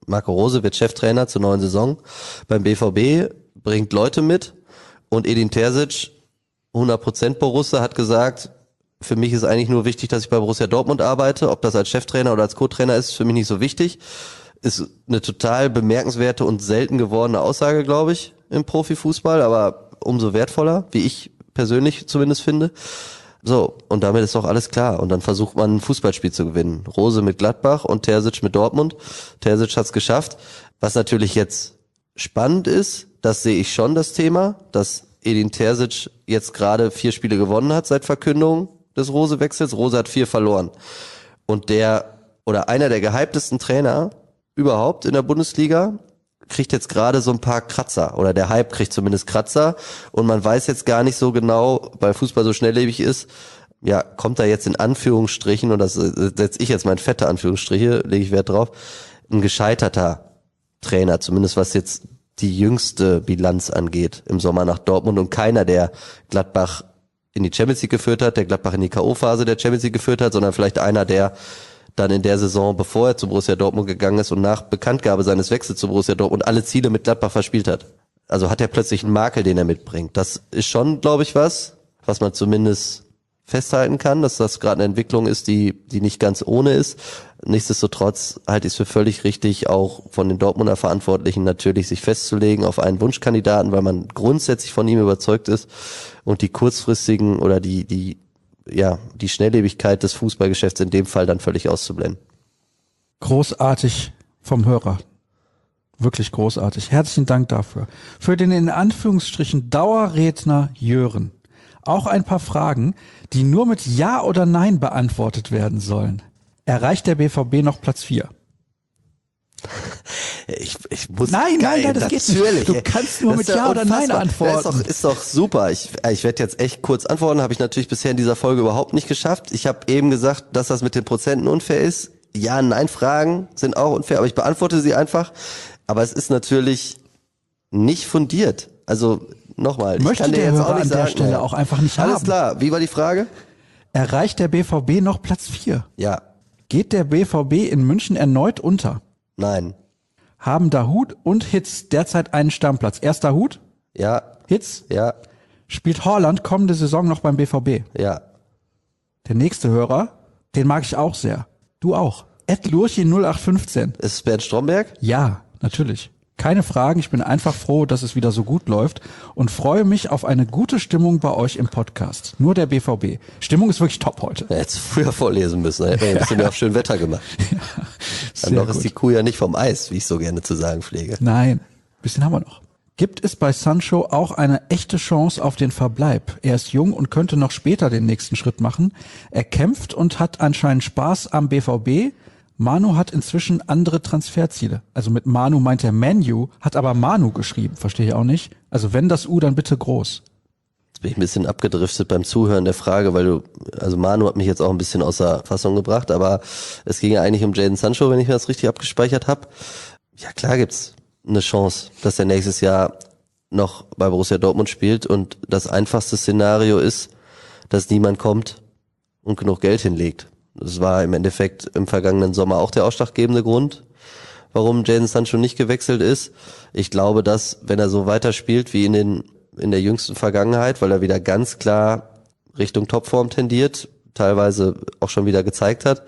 Marco Rose wird Cheftrainer zur neuen Saison beim B V B, bringt Leute mit und Edin Terzic, hundert Prozent Borussia, hat gesagt, für mich ist eigentlich nur wichtig, dass ich bei Borussia Dortmund arbeite. Ob das als Cheftrainer oder als Co-Trainer ist, ist für mich nicht so wichtig. Ist eine total bemerkenswerte und selten gewordene Aussage, glaube ich, im Profifußball, aber umso wertvoller, wie ich persönlich zumindest finde. So, und damit ist doch alles klar. Und dann versucht man ein Fußballspiel zu gewinnen. Rose mit Gladbach und Terzic mit Dortmund. Terzic hat's geschafft. Was natürlich jetzt spannend ist, das sehe ich schon, das Thema, dass Edin Terzic jetzt gerade vier Spiele gewonnen hat seit Verkündung des Rose-Wechsels. Rose hat vier verloren. Und der, oder einer der gehyptesten Trainer überhaupt in der Bundesliga, kriegt jetzt gerade so ein paar Kratzer, oder der Hype kriegt zumindest Kratzer, und man weiß jetzt gar nicht so genau, weil Fußball so schnelllebig ist, ja, kommt da jetzt in Anführungsstrichen, und das setze ich jetzt mal in fette Anführungsstriche, lege ich Wert drauf, ein gescheiterter Trainer, zumindest was jetzt die jüngste Bilanz angeht im Sommer nach Dortmund, und keiner, der Gladbach in die Champions League geführt hat, der Gladbach in die K O-Phase der Champions League geführt hat, sondern vielleicht einer, der dann in der Saison, bevor er zu Borussia Dortmund gegangen ist und nach Bekanntgabe seines Wechsels zu Borussia Dortmund alle Ziele mit Gladbach verspielt hat. Also hat er plötzlich einen Makel, den er mitbringt. Das ist schon, glaube ich, was, was man zumindest festhalten kann, dass das gerade eine Entwicklung ist, die die nicht ganz ohne ist. Nichtsdestotrotz halte ich es für völlig richtig, auch von den Dortmunder Verantwortlichen natürlich sich festzulegen auf einen Wunschkandidaten, weil man grundsätzlich von ihm überzeugt ist, und die kurzfristigen oder die die ja, die Schnelllebigkeit des Fußballgeschäfts in dem Fall dann völlig auszublenden. Großartig vom Hörer. Wirklich großartig. Herzlichen Dank dafür. Für den in Anführungsstrichen Dauerredner Jören. Auch ein paar Fragen, die nur mit Ja oder Nein beantwortet werden sollen. Erreicht der B V B noch Platz vier? Ich, ich muss nein, geil, nein, nein, das natürlich. geht nicht. Du kannst nur mit Ja oder Nein antworten. Das ist doch, ist doch super. Ich, ich werde jetzt echt kurz antworten. Habe ich natürlich bisher in dieser Folge überhaupt nicht geschafft. Ich habe eben gesagt, dass das mit den Prozenten unfair ist. Ja, Nein-Fragen sind auch unfair, aber ich beantworte sie einfach. Aber es ist natürlich nicht fundiert. Also nochmal, ich kann dir jetzt auch nicht an sagen, der Stelle auch einfach nicht haben. Alles klar. Wie war die Frage? Erreicht der B V B noch Platz vier? Ja. Geht der B V B in München erneut unter? Nein. Haben Dahoud und Hitz derzeit einen Stammplatz? Erst Dahoud? Ja. Hitz? Ja. Spielt Haaland kommende Saison noch beim B V B? Ja. Der nächste Hörer, den mag ich auch sehr. Du auch. Ed Lurchi null acht fünfzehn. Ist es Bernd Stromberg? Ja, natürlich. Keine Fragen, ich bin einfach froh, dass es wieder so gut läuft und freue mich auf eine gute Stimmung bei euch im Podcast. Nur der B V B. Stimmung ist wirklich top heute. Ja, hättest du früher vorlesen müssen, da hätten wir ein bisschen mehr auf schön Wetter gemacht. Ja, Dann noch ist die Kuh ja nicht vom Eis, wie ich so gerne zu sagen pflege. Nein, bisschen haben wir noch. Gibt es bei Sancho auch eine echte Chance auf den Verbleib? Er ist jung und könnte noch später den nächsten Schritt machen. Er kämpft und hat anscheinend Spaß am B V B. Manu hat inzwischen andere Transferziele. Also mit Manu meint er Manu, hat aber Manu geschrieben, verstehe ich auch nicht. Also wenn das U, dann bitte groß. Jetzt bin ich ein bisschen abgedriftet beim Zuhören der Frage, weil du, also Manu hat mich jetzt auch ein bisschen außer Fassung gebracht, aber es ging ja eigentlich um Jadon Sancho, wenn ich mir das richtig abgespeichert habe. Ja, klar gibt's eine Chance, dass er nächstes Jahr noch bei Borussia Dortmund spielt, und das einfachste Szenario ist, dass niemand kommt und genug Geld hinlegt. Das war im Endeffekt im vergangenen Sommer auch der ausschlaggebende Grund, warum Jadon Sancho nicht gewechselt ist. Ich glaube, dass, wenn er so weiterspielt wie in den in der jüngsten Vergangenheit, weil er wieder ganz klar Richtung Topform tendiert, teilweise auch schon wieder gezeigt hat,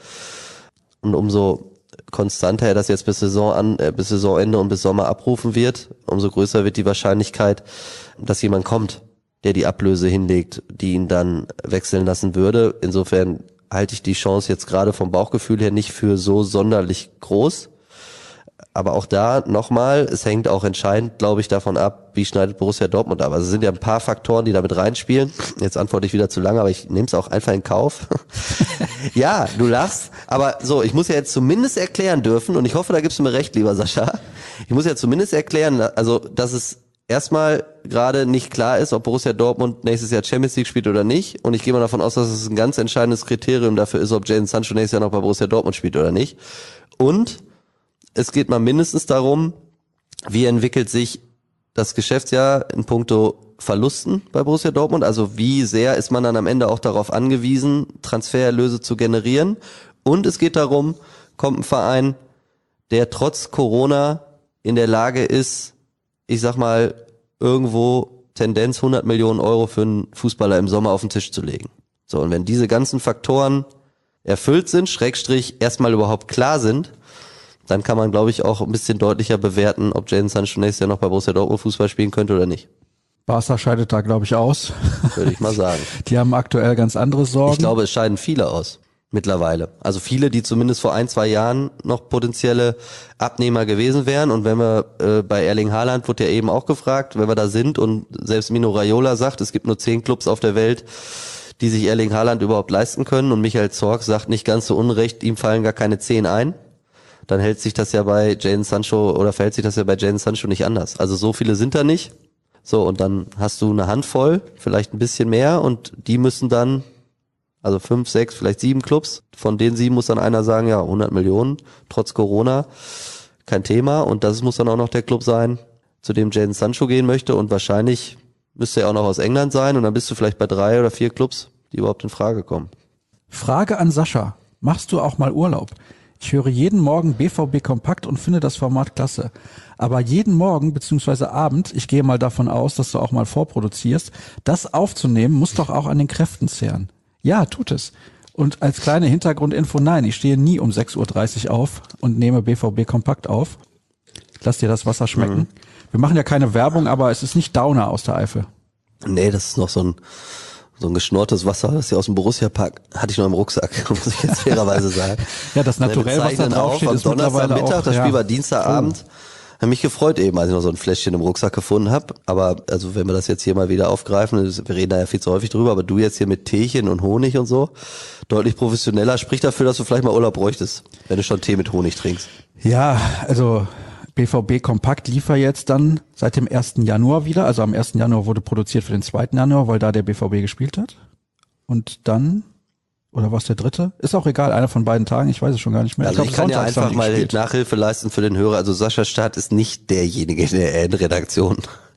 und umso konstanter er das jetzt bis Saison an, äh, bis Saisonende und bis Sommer abrufen wird, umso größer wird die Wahrscheinlichkeit, dass jemand kommt, der die Ablöse hinlegt, die ihn dann wechseln lassen würde. Insofern halte ich die Chance jetzt gerade vom Bauchgefühl her nicht für so sonderlich groß. Aber auch da nochmal, es hängt auch entscheidend, glaube ich, davon ab, wie schneidet Borussia Dortmund ab. Also es sind ja ein paar Faktoren, die damit reinspielen. Jetzt antworte ich wieder zu lange, aber ich nehme es auch einfach in Kauf. Ja, du lachst. Aber so, ich muss ja jetzt zumindest erklären dürfen, und ich hoffe, da gibst du mir recht, lieber Sascha. Ich muss ja zumindest erklären, also dass es erstmal gerade nicht klar ist, ob Borussia Dortmund nächstes Jahr Champions League spielt oder nicht. Und ich gehe mal davon aus, dass es ein ganz entscheidendes Kriterium dafür ist, ob Jadon Sancho nächstes Jahr noch bei Borussia Dortmund spielt oder nicht. Und es geht mal mindestens darum, wie entwickelt sich das Geschäftsjahr in puncto Verlusten bei Borussia Dortmund. Also wie sehr ist man dann am Ende auch darauf angewiesen, Transfererlöse zu generieren. Und es geht darum, kommt ein Verein, der trotz Corona in der Lage ist, ich sag mal, irgendwo Tendenz hundert Millionen Euro für einen Fußballer im Sommer auf den Tisch zu legen. So, und wenn diese ganzen Faktoren erfüllt sind, Schrägstrich erstmal überhaupt klar sind, dann kann man, glaube ich, auch ein bisschen deutlicher bewerten, ob Jadon Sancho nächstes Jahr noch bei Borussia Dortmund Fußball spielen könnte oder nicht. Barca scheidet da, glaube ich, aus. Würde ich mal sagen. Die haben aktuell ganz andere Sorgen. Ich glaube, es scheiden viele aus mittlerweile. Also viele, die zumindest vor ein, zwei Jahren noch potenzielle Abnehmer gewesen wären. Und wenn wir äh, bei Erling Haaland, wurde ja eben auch gefragt, wenn wir da sind und selbst Mino Raiola sagt, es gibt nur zehn Clubs auf der Welt, die sich Erling Haaland überhaupt leisten können, und Michael Zorc sagt nicht ganz so unrecht, ihm fallen gar keine zehn ein, dann hält sich das ja bei Jadon Sancho oder verhält sich das ja bei Jadon Sancho nicht anders. Also so viele sind da nicht. So, und dann hast du eine Handvoll, vielleicht ein bisschen mehr, und die müssen dann, also fünf, sechs, vielleicht sieben Clubs, von den sieben muss dann einer sagen, ja, hundert Millionen, trotz Corona, kein Thema, und das muss dann auch noch der Club sein, zu dem Jadon Sancho gehen möchte, und wahrscheinlich müsste er auch noch aus England sein, und dann bist du vielleicht bei drei oder vier Clubs, die überhaupt in Frage kommen. Frage an Sascha. Machst du auch mal Urlaub? Ich höre jeden Morgen B V B Kompakt und finde das Format klasse. Aber jeden Morgen bzw. Abend, ich gehe mal davon aus, dass du auch mal vorproduzierst, das aufzunehmen muss doch auch an den Kräften zehren. Ja, tut es. Und als kleine Hintergrundinfo, nein, ich stehe nie um sechs Uhr dreißig auf und nehme B V B Kompakt auf. Lass dir das Wasser schmecken. Mhm. Wir machen ja keine Werbung, aber es ist nicht Downer aus der Eifel. Nee, das ist noch so ein so ein geschnortes Wasser, das hier aus dem Borussia-Park, hatte ich noch im Rucksack, muss ich jetzt fairerweise sagen. Ja, das Naturell, was da draufsteht, auf, ist am Donnerstagmittag, auch, das ja. Spiel war Dienstagabend. Habe mich gefreut eben, als ich noch so ein Fläschchen im Rucksack gefunden habe. Aber also wenn wir das jetzt hier mal wieder aufgreifen, wir reden da ja viel zu häufig drüber, aber du jetzt hier mit Teechen und Honig und so, deutlich professioneller, spricht dafür, dass du vielleicht mal Urlaub bräuchtest, wenn du schon Tee mit Honig trinkst. Ja, also B V B Kompakt lief jetzt dann seit dem ersten Januar wieder. Also am ersten Januar wurde produziert für den zweiten Januar, weil da der B V B gespielt hat. Und dann, oder was der dritte? Ist auch egal, einer von beiden Tagen, ich weiß es schon gar nicht mehr. Also ich, glaub, ich kann ja einfach mal gespielt. Nachhilfe leisten für den Hörer. Also Sascha Staat ist nicht derjenige in der Redaktion,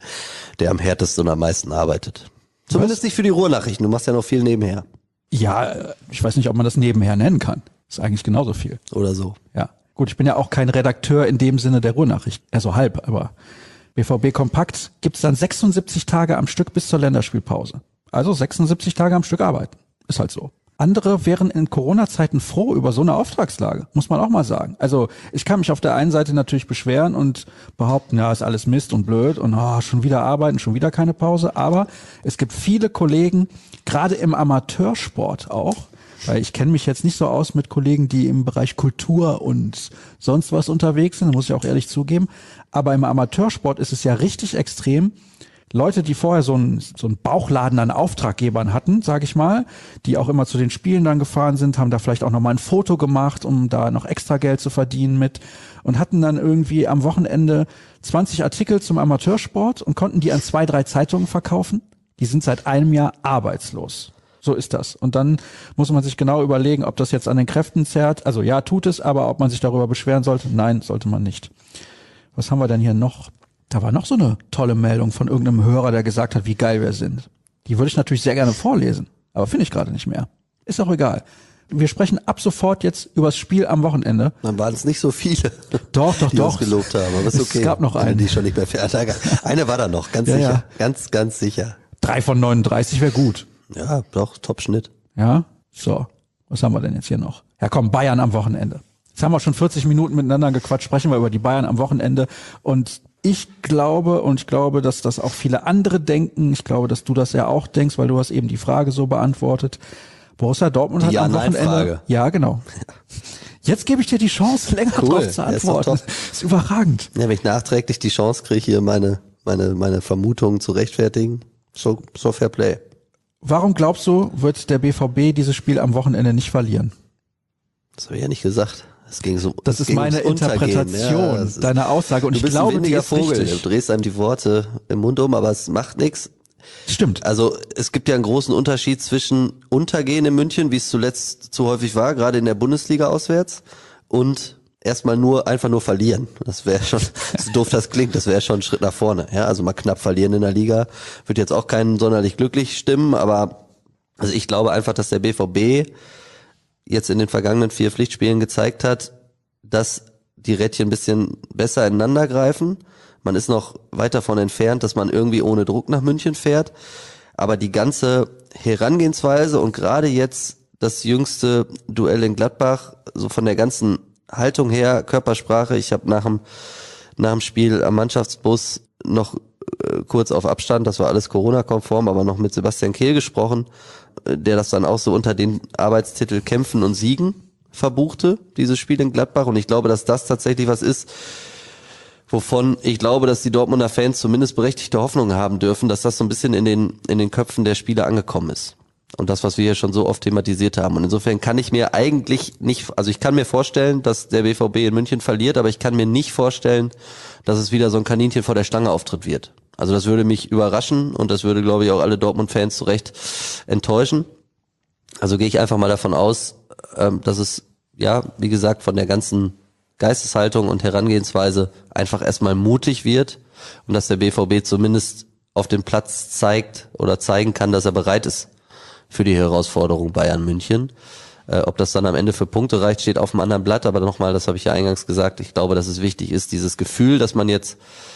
der am härtesten und am meisten arbeitet. Zumindest was? Nicht für die Ruhrnachrichten, du machst ja noch viel nebenher. Ja, ich weiß nicht, ob man das nebenher nennen kann. Ist eigentlich genauso viel. Oder so. Ja. Gut, ich bin ja auch kein Redakteur in dem Sinne der Ruhrnachrichten, also halb, aber B V B Kompakt gibt's dann sechsundsiebzig Tage am Stück bis zur Länderspielpause. Also sechsundsiebzig Tage am Stück arbeiten. Ist halt so. Andere wären in Corona-Zeiten froh über so eine Auftragslage, muss man auch mal sagen. Also ich kann mich auf der einen Seite natürlich beschweren und behaupten, ja, ist alles Mist und blöd und oh, schon wieder arbeiten, schon wieder keine Pause. Aber es gibt viele Kollegen, gerade im Amateursport auch, weil ich kenne mich jetzt nicht so aus mit Kollegen, die im Bereich Kultur und sonst was unterwegs sind, muss ich auch ehrlich zugeben. Aber im Amateursport ist es ja richtig extrem. Leute, die vorher so einen so einen Bauchladen an Auftraggebern hatten, sage ich mal, die auch immer zu den Spielen dann gefahren sind, haben da vielleicht auch nochmal ein Foto gemacht, um da noch extra Geld zu verdienen mit, und hatten dann irgendwie am Wochenende zwanzig Artikel zum Amateursport und konnten die an zwei, drei Zeitungen verkaufen. Die sind seit einem Jahr arbeitslos. So ist das. Und dann muss man sich genau überlegen, ob das jetzt an den Kräften zerrt. Also ja, tut es, aber ob man sich darüber beschweren sollte, nein, sollte man nicht. Was haben wir denn hier noch? Da war noch so eine tolle Meldung von irgendeinem Hörer, der gesagt hat, wie geil wir sind. Die würde ich natürlich sehr gerne vorlesen, aber finde ich gerade nicht mehr. Ist auch egal. Wir sprechen ab sofort jetzt über das Spiel am Wochenende. Dann waren es nicht so viele, doch, doch, die doch. uns gelobt haben. Aber ist okay. Es gab noch eine. Die schon nicht mehr fährt. Eine war da noch, ganz ja, sicher. Ja. Ganz, ganz sicher. Drei von neununddreißig wäre gut. Ja, doch, Top-Schnitt. Ja, so. Was haben wir denn jetzt hier noch? Ja komm, Bayern am Wochenende. Jetzt haben wir schon vierzig Minuten miteinander gequatscht, sprechen wir über die Bayern am Wochenende. Und ich glaube, und ich glaube, dass das auch viele andere denken, ich glaube, dass du das ja auch denkst, weil du hast eben die Frage so beantwortet. Borussia Dortmund die hat am Wochenende... Frage. Ja, genau. Jetzt gebe ich dir die Chance, länger cool. drauf zu antworten. Ist, ist überragend. Ja, wenn ich nachträglich die Chance kriege, hier meine, meine, meine Vermutungen zu rechtfertigen, so, so fair play. Warum glaubst du, wird der B V B dieses Spiel am Wochenende nicht verlieren? Das habe ich ja nicht gesagt. Es ging so, das ist meine Interpretation ja, deiner Aussage, und ich glaube, die ist Vogel. richtig. Du drehst einem die Worte im Mund um, aber es macht nichts. Stimmt. Also es gibt ja einen großen Unterschied zwischen Untergehen in München, wie es zuletzt zu häufig war, gerade in der Bundesliga auswärts, und erstmal nur einfach nur verlieren. Das wäre schon, so doof das klingt, das wäre schon ein Schritt nach vorne. Ja, also mal knapp verlieren in der Liga wird jetzt auch keinen sonderlich glücklich stimmen, aber also ich glaube einfach, dass der B V B jetzt in den vergangenen vier Pflichtspielen gezeigt hat, dass die Rädchen ein bisschen besser ineinander greifen. Man ist noch weit davon entfernt, dass man irgendwie ohne Druck nach München fährt. Aber die ganze Herangehensweise und gerade jetzt das jüngste Duell in Gladbach, so von der ganzen Haltung her, Körpersprache, ich habe nach dem, nach dem Spiel am Mannschaftsbus noch äh, kurz auf Abstand, das war alles Corona-konform, aber noch mit Sebastian Kehl gesprochen, äh, der das dann auch so unter den Arbeitstitel Kämpfen und Siegen verbuchte, dieses Spiel in Gladbach. Und ich glaube, dass das tatsächlich was ist, wovon ich glaube, dass die Dortmunder Fans zumindest berechtigte Hoffnung haben dürfen, dass das so ein bisschen in den in den Köpfen der Spieler angekommen ist. Und das, was wir hier schon so oft thematisiert haben. Und insofern kann ich mir eigentlich nicht, also ich kann mir vorstellen, dass der B V B in München verliert, aber ich kann mir nicht vorstellen, dass es wieder so ein Kaninchen vor der Stange Auftritt wird. Also das würde mich überraschen und das würde, glaube ich, auch alle Dortmund-Fans zu Recht enttäuschen. Also gehe ich einfach mal davon aus, dass es, ja, wie gesagt, von der ganzen Geisteshaltung und Herangehensweise einfach erstmal mutig wird und dass der B V B zumindest auf dem Platz zeigt oder zeigen kann, dass er bereit ist für die Herausforderung Bayern München. Äh, ob das dann am Ende für Punkte reicht, steht auf einem anderen Blatt, aber nochmal, das habe ich ja eingangs gesagt, ich glaube, dass es wichtig ist, dieses Gefühl, dass man jetzt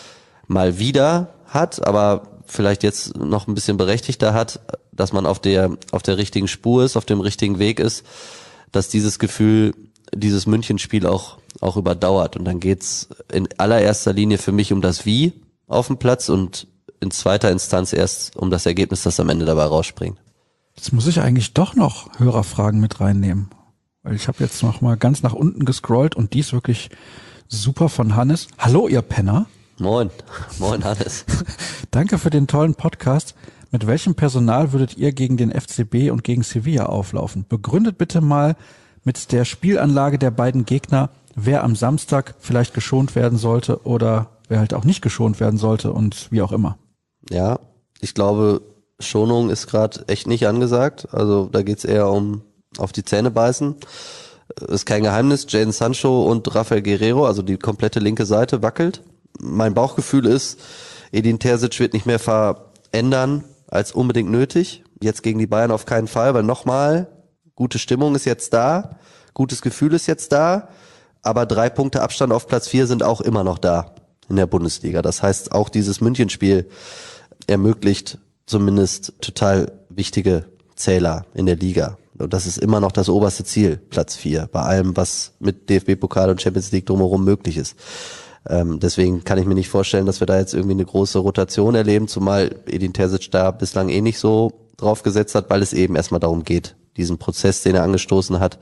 mal wieder hat, aber vielleicht jetzt noch ein bisschen berechtigter hat, dass man auf der auf der richtigen Spur ist, auf dem richtigen Weg ist, dass dieses Gefühl, dieses München-Spiel auch auch überdauert. Und dann geht's in allererster Linie für mich um das Wie auf dem Platz und in zweiter Instanz erst um das Ergebnis, das am Ende dabei rausspringt. Jetzt muss ich eigentlich doch noch Hörerfragen mit reinnehmen, weil ich habe jetzt noch mal ganz nach unten gescrollt und die ist wirklich super von Hannes. Hallo, ihr Penner. Moin, moin Hannes. Danke für den tollen Podcast. Mit welchem Personal würdet ihr gegen den F C B und gegen Sevilla auflaufen? Begründet bitte mal mit der Spielanlage der beiden Gegner, wer am Samstag vielleicht geschont werden sollte oder wer halt auch nicht geschont werden sollte und wie auch immer. Ja, ich glaube, Schonung ist gerade echt nicht angesagt. Also da geht's eher um auf die Zähne beißen. Ist kein Geheimnis, Jadon Sancho und Rafael Guerreiro, also die komplette linke Seite wackelt. Mein Bauchgefühl ist, Edin Terzic wird nicht mehr verändern als unbedingt nötig. Jetzt gegen die Bayern auf keinen Fall, weil nochmal, gute Stimmung ist jetzt da, gutes Gefühl ist jetzt da, aber drei Punkte Abstand auf Platz vier sind auch immer noch da in der Bundesliga. Das heißt, auch dieses Münchenspiel ermöglicht zumindest total wichtige Zähler in der Liga. Und das ist immer noch das oberste Ziel, Platz vier, bei allem, was mit D F B-Pokal und Champions League drumherum möglich ist. Ähm, deswegen kann ich mir nicht vorstellen, dass wir da jetzt irgendwie eine große Rotation erleben, zumal Edin Terzic da bislang eh nicht so drauf gesetzt hat, weil es eben erstmal darum geht, diesen Prozess, den er angestoßen hat,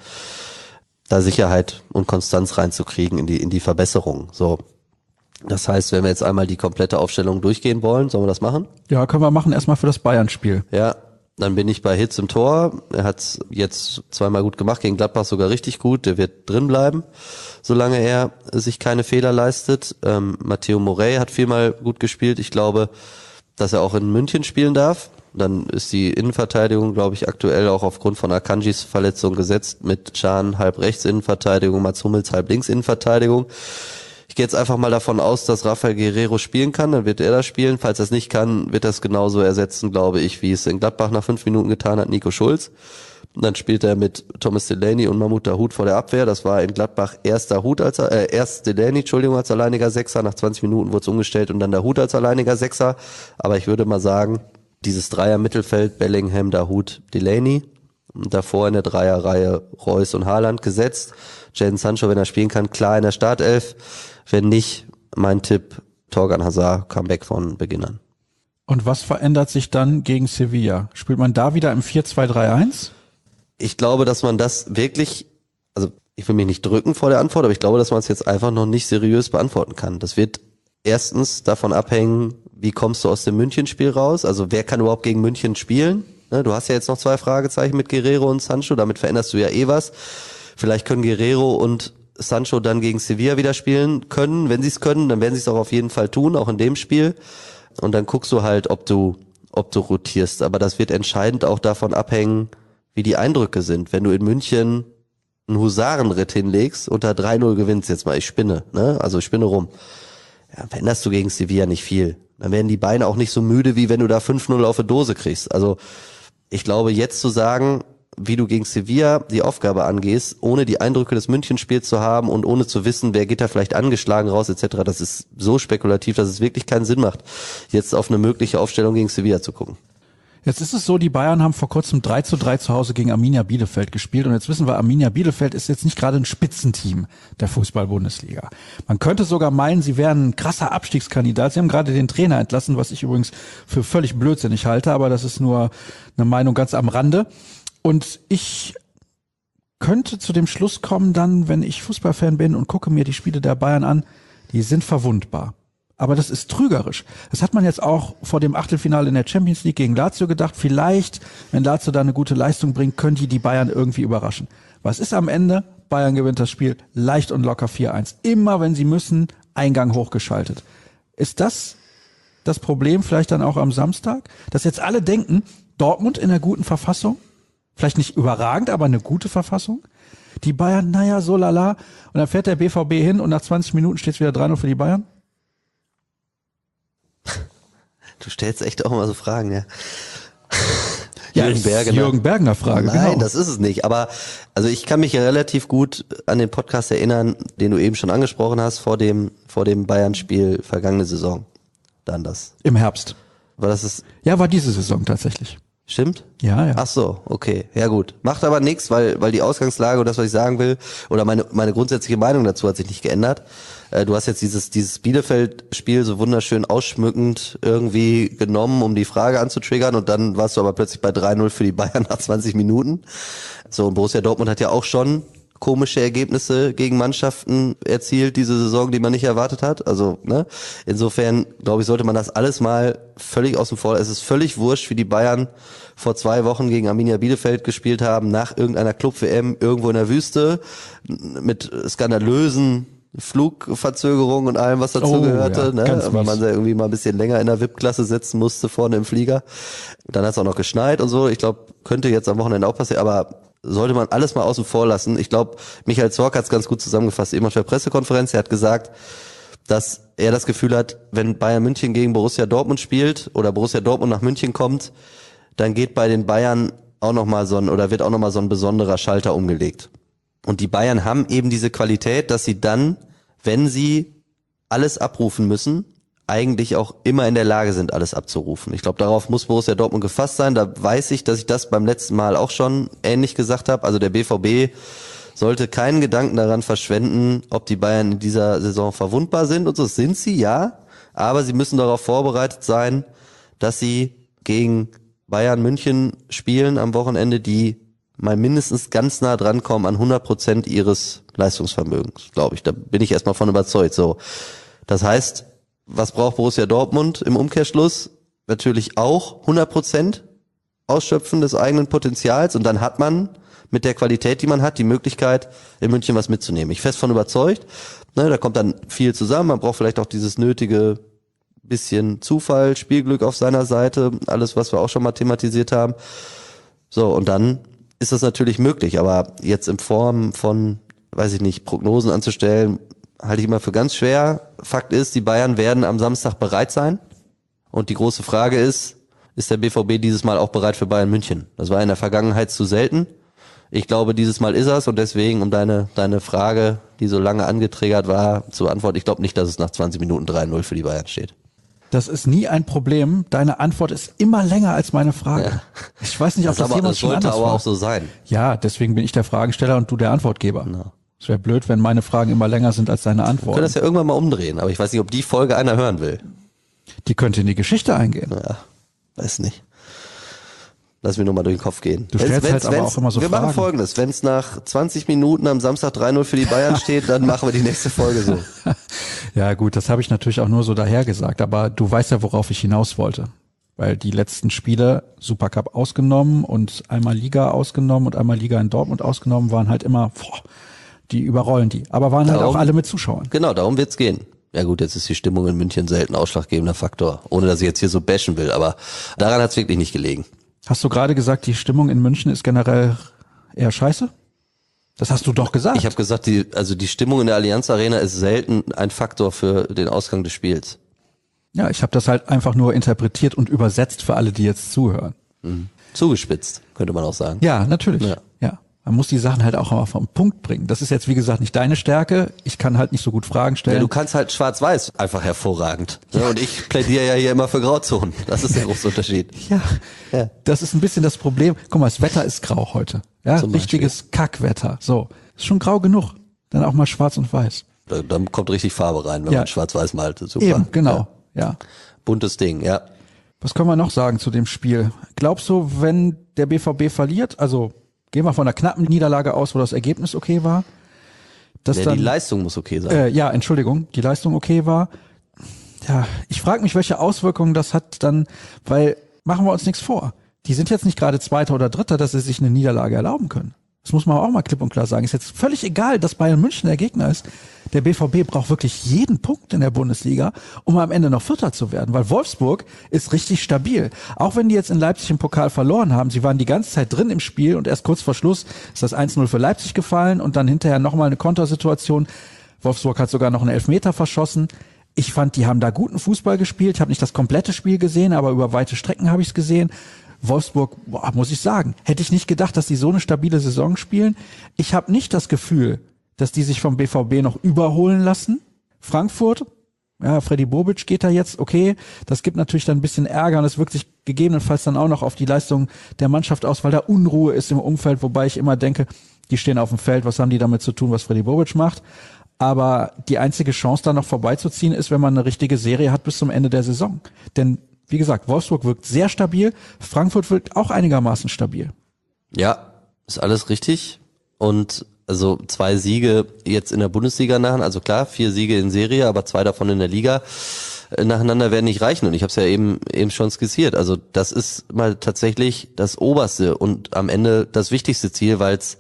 da Sicherheit und Konstanz reinzukriegen in die, in die Verbesserung. So. Das heißt, wenn wir jetzt einmal die komplette Aufstellung durchgehen wollen, sollen wir das machen? Ja, können wir machen, erstmal für das Bayern-Spiel. Ja, dann bin ich bei Hitz im Tor. Er hat jetzt zweimal gut gemacht, gegen Gladbach sogar richtig gut. Der wird drin bleiben, solange er sich keine Fehler leistet. Ähm, Matteo Morey hat viermal gut gespielt. Ich glaube, dass er auch in München spielen darf. Dann ist die Innenverteidigung, glaube ich, aktuell auch aufgrund von Akanjis Verletzung gesetzt mit Can halb rechts Innenverteidigung, Mats Hummels halb links Innenverteidigung. Ich gehe jetzt einfach mal davon aus, dass Rafael Guerreiro spielen kann, dann wird er das spielen. Falls er es nicht kann, wird er es genauso ersetzen, glaube ich, wie es in Gladbach nach fünf Minuten getan hat, Nico Schulz. Und dann spielt er mit Thomas Delaney und Mahmoud Dahoud vor der Abwehr. Das war in Gladbach erst Dahoud als äh, erst Delaney, Entschuldigung, als alleiniger Sechser. Nach zwanzig Minuten wurde es umgestellt und dann Dahoud als alleiniger Sechser. Aber ich würde mal sagen, dieses Dreier-Mittelfeld, Bellingham, Dahoud, Delaney. Und davor in der Dreierreihe Reus und Haaland gesetzt. Jadon Sancho, wenn er spielen kann, klar in der Startelf. Wenn nicht, mein Tipp, Torgan Hazard, Comeback von Beginn an. Und was verändert sich dann gegen Sevilla? Spielt man da wieder im vier zwei drei eins? Ich glaube, dass man das wirklich, also ich will mich nicht drücken vor der Antwort, aber ich glaube, dass man es jetzt einfach noch nicht seriös beantworten kann. Das wird erstens davon abhängen, wie kommst du aus dem Münchenspiel raus? Also wer kann überhaupt gegen München spielen? Du hast ja jetzt noch zwei Fragezeichen mit Guerreiro und Sancho, damit veränderst du ja eh was. Vielleicht können Guerreiro und Sancho dann gegen Sevilla wieder spielen können. Wenn sie es können, dann werden sie es auch auf jeden Fall tun, auch in dem Spiel. Und dann guckst du halt, ob du, ob du rotierst. Aber das wird entscheidend auch davon abhängen, wie die Eindrücke sind. Wenn du in München einen Husarenritt hinlegst, unter drei null gewinnst, jetzt mal, ich spinne, ne? Also ich spinne rum. Ja, veränderst du gegen Sevilla nicht viel. Dann werden die Beine auch nicht so müde, wie wenn du da fünf null auf eine Dose kriegst. Also ich glaube, jetzt zu sagen, wie du gegen Sevilla die Aufgabe angehst, ohne die Eindrücke des Münchenspiels zu haben und ohne zu wissen, wer geht da vielleicht angeschlagen raus et cetera. Das ist so spekulativ, dass es wirklich keinen Sinn macht, jetzt auf eine mögliche Aufstellung gegen Sevilla zu gucken. Jetzt ist es so, die Bayern haben vor kurzem drei zu drei zu Hause gegen Arminia Bielefeld gespielt und jetzt wissen wir, Arminia Bielefeld ist jetzt nicht gerade ein Spitzenteam der Fußball-Bundesliga. Man könnte sogar meinen, sie wären ein krasser Abstiegskandidat. Sie haben gerade den Trainer entlassen, was ich übrigens für völlig blödsinnig halte, aber das ist nur eine Meinung ganz am Rande. Und ich könnte zu dem Schluss kommen dann, wenn ich Fußballfan bin und gucke mir die Spiele der Bayern an, die sind verwundbar. Aber das ist trügerisch. Das hat man jetzt auch vor dem Achtelfinale in der Champions League gegen Lazio gedacht. Vielleicht, wenn Lazio da eine gute Leistung bringt, können die die Bayern irgendwie überraschen. Was ist am Ende? Bayern gewinnt das Spiel leicht und locker vier eins. Immer wenn sie müssen, Eingang hochgeschaltet. Ist das das Problem vielleicht dann auch am Samstag? Dass jetzt alle denken, Dortmund in einer guten Verfassung? Vielleicht nicht überragend, aber eine gute Verfassung? Die Bayern, naja, so lala. Und dann fährt der B V B hin und nach zwanzig Minuten steht es wieder drei null für die Bayern? Du stellst echt auch immer so Fragen, ja. Ja, Jürgen Bergener. Jürgen Bergener Frage, Nein, genau. das ist es nicht. Aber also ich kann mich ja relativ gut an den Podcast erinnern, den du eben schon angesprochen hast, vor dem vor dem Bayern-Spiel vergangene Saison. Dann das. Im Herbst. War das ist? Ja, war diese Saison tatsächlich. Stimmt? Ja, ja. Ach so, okay. Ja gut. Macht aber nichts, weil weil die Ausgangslage und das, was ich sagen will, oder meine meine grundsätzliche Meinung dazu hat sich nicht geändert. Äh, du hast jetzt dieses dieses Bielefeld-Spiel so wunderschön ausschmückend irgendwie genommen, um die Frage anzutriggern und dann warst du aber plötzlich bei drei null für die Bayern nach zwanzig Minuten. So, und Borussia Dortmund hat ja auch schon komische Ergebnisse gegen Mannschaften erzielt diese Saison, die man nicht erwartet hat. Also, ne? Insofern, glaube ich, sollte man das alles mal völlig außen vor. Es ist völlig wurscht, wie die Bayern vor zwei Wochen gegen Arminia Bielefeld gespielt haben, nach irgendeiner Club-W M irgendwo in der Wüste, mit skandalösen Flugverzögerungen und allem, was dazu oh, gehörte, ja, ne? Weil man da irgendwie mal ein bisschen länger in der V I P-Klasse sitzen musste, vorne im Flieger. Dann hat es auch noch geschneit und so. Ich glaube, könnte jetzt am Wochenende auch passieren, aber sollte man alles mal außen vor lassen. Ich glaube, Michael Zorc hat es ganz gut zusammengefasst, eben auf der Pressekonferenz. Er hat gesagt, dass er das Gefühl hat, wenn Bayern München gegen Borussia Dortmund spielt oder Borussia Dortmund nach München kommt, dann geht bei den Bayern auch nochmal so ein, oder wird auch nochmal so ein besonderer Schalter umgelegt. Und die Bayern haben eben diese Qualität, dass sie dann, wenn sie alles abrufen müssen, eigentlich auch immer in der Lage sind, alles abzurufen. Ich glaube, darauf muss Borussia Dortmund gefasst sein. Da weiß ich, dass ich das beim letzten Mal auch schon ähnlich gesagt habe. Also der B V B sollte keinen Gedanken daran verschwenden, ob die Bayern in dieser Saison verwundbar sind. Und so sind sie, ja. Aber sie müssen darauf vorbereitet sein, dass sie gegen Bayern München spielen am Wochenende, die mal mindestens ganz nah dran kommen an hundert Prozent ihres Leistungsvermögens, glaube ich. Da bin ich erstmal von überzeugt. So, das heißt, was braucht Borussia Dortmund im Umkehrschluss? Natürlich auch hundert Prozent Ausschöpfen des eigenen Potenzials und dann hat man mit der Qualität, die man hat, die Möglichkeit, in München was mitzunehmen. Ich bin fest von überzeugt, ne, da kommt dann viel zusammen, man braucht vielleicht auch dieses nötige bisschen Zufall, Spielglück auf seiner Seite, alles, was wir auch schon mal thematisiert haben. So, und dann ist das natürlich möglich, aber jetzt in Form von, weiß ich nicht, Prognosen anzustellen, halte ich immer für ganz schwer. Fakt ist, die Bayern werden am Samstag bereit sein. Und die große Frage ist, ist der B V B dieses Mal auch bereit für Bayern München? Das war in der Vergangenheit zu selten. Ich glaube, dieses Mal ist es und deswegen, um deine deine Frage, die so lange angetriggert war, zu antworten, ich glaube nicht, dass es nach zwanzig Minuten drei null für die Bayern steht. Das ist nie ein Problem. Deine Antwort ist immer länger als meine Frage. Ja. Ich weiß nicht, ob das, das aber, jemals das schon anders war. Das sollte aber auch so sein. Ja, deswegen bin ich der Fragesteller und du der Antwortgeber. No. Es wäre blöd, wenn meine Fragen immer länger sind als deine Antworten. Wir können das ja irgendwann mal umdrehen, aber ich weiß nicht, ob die Folge einer hören will. Die könnte in die Geschichte eingehen. Ja, weiß nicht. Lass mir nur mal durch den Kopf gehen. Du stellst wenn's, halt aber auch immer so wir Fragen. Wir machen Folgendes. Wenn es nach zwanzig Minuten am Samstag drei null für die Bayern steht, dann machen wir die nächste Folge so. Ja gut, das habe ich natürlich auch nur so dahergesagt, aber du weißt ja, worauf ich hinaus wollte. Weil die letzten Spiele, Supercup ausgenommen und einmal Liga ausgenommen und einmal Liga in Dortmund ausgenommen, waren halt immer, boah, die überrollen die. Aber waren darum, halt auch alle mit Zuschauern. Genau, darum wird's gehen. Ja gut, jetzt ist die Stimmung in München selten ausschlaggebender Faktor. Ohne, dass ich jetzt hier so bashen will, aber daran hat's wirklich nicht gelegen. Hast du gerade gesagt, die Stimmung in München ist generell eher scheiße? Das hast du doch gesagt. Ich habe gesagt, die, also die Stimmung in der Allianz Arena ist selten ein Faktor für den Ausgang des Spiels. Ja, ich habe das halt einfach nur interpretiert und übersetzt für alle, die jetzt zuhören. Mhm. zugespitzt, könnte man auch sagen. Ja, natürlich. Ja. ja. Man muss die Sachen halt auch mal vom Punkt bringen. Das ist jetzt, wie gesagt, nicht deine Stärke. Ich kann halt nicht so gut Fragen stellen. Ja, du kannst halt schwarz-weiß einfach hervorragend. Ja. Und ich plädiere ja hier immer für Grauzonen. Das ist der große Unterschied. Ja. ja, das ist ein bisschen das Problem. Guck mal, das Wetter ist grau heute. Ja, richtiges Kackwetter. So, ist schon grau genug. Dann auch mal schwarz und weiß. Da, dann kommt richtig Farbe rein, wenn ja. man schwarz-weiß malt. Super. Eben, genau. Ja. ja. Buntes Ding, ja. Was können wir noch sagen zu dem Spiel? Glaubst du, wenn der B V B verliert, also gehen wir von einer knappen Niederlage aus, wo das Ergebnis okay war. Dass ja, dann, die Leistung muss okay sein. Äh, ja, Entschuldigung, die Leistung okay war. Ja, ich frage mich, welche Auswirkungen das hat dann, weil, machen wir uns nichts vor. Die sind jetzt nicht gerade Zweiter oder Dritter, dass sie sich eine Niederlage erlauben können. Das muss man auch mal klipp und klar sagen. Ist jetzt völlig egal, dass Bayern München der Gegner ist. Der B V B braucht wirklich jeden Punkt in der Bundesliga, um am Ende noch Vierter zu werden, weil Wolfsburg ist richtig stabil. Auch wenn die jetzt in Leipzig im Pokal verloren haben, sie waren die ganze Zeit drin im Spiel und erst kurz vor Schluss ist das eins null für Leipzig gefallen und dann hinterher nochmal eine Kontersituation. Wolfsburg hat sogar noch einen Elfmeter verschossen. Ich fand, die haben da guten Fußball gespielt. Ich habe nicht das komplette Spiel gesehen, aber über weite Strecken habe ich es gesehen. Wolfsburg, boah, muss ich sagen, hätte ich nicht gedacht, dass die so eine stabile Saison spielen. Ich habe nicht das Gefühl, dass die sich vom B V B noch überholen lassen. Frankfurt, ja, Freddy Bobic geht da jetzt, okay, das gibt natürlich dann ein bisschen Ärger und es wirkt sich gegebenenfalls dann auch noch auf die Leistung der Mannschaft aus, weil da Unruhe ist im Umfeld, wobei ich immer denke, die stehen auf dem Feld, was haben die damit zu tun, was Freddy Bobic macht? Aber die einzige Chance, da noch vorbeizuziehen, ist, wenn man eine richtige Serie hat bis zum Ende der Saison. Denn wie gesagt, Wolfsburg wirkt sehr stabil, Frankfurt wirkt auch einigermaßen stabil. Ja, ist alles richtig. Und also zwei Siege jetzt in der Bundesliga nach, also klar, vier Siege in Serie, aber zwei davon in der Liga nacheinander werden nicht reichen. Und ich habe es ja eben eben schon skizziert. Also das ist mal tatsächlich das oberste und am Ende das wichtigste Ziel, weil es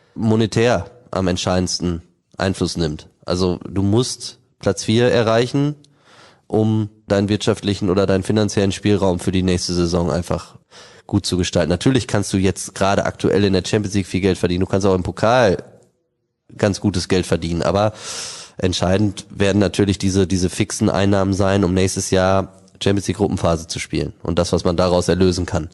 monetär am entscheidendsten Einfluss nimmt. Also du musst Platz vier erreichen, um deinen wirtschaftlichen oder deinen finanziellen Spielraum für die nächste Saison einfach gut zu gestalten. Natürlich kannst du jetzt gerade aktuell in der Champions League viel Geld verdienen. Du kannst auch im Pokal ganz gutes Geld verdienen. Aber entscheidend werden natürlich diese diese fixen Einnahmen sein, um nächstes Jahr Champions League Gruppenphase zu spielen und das, was man daraus erlösen kann.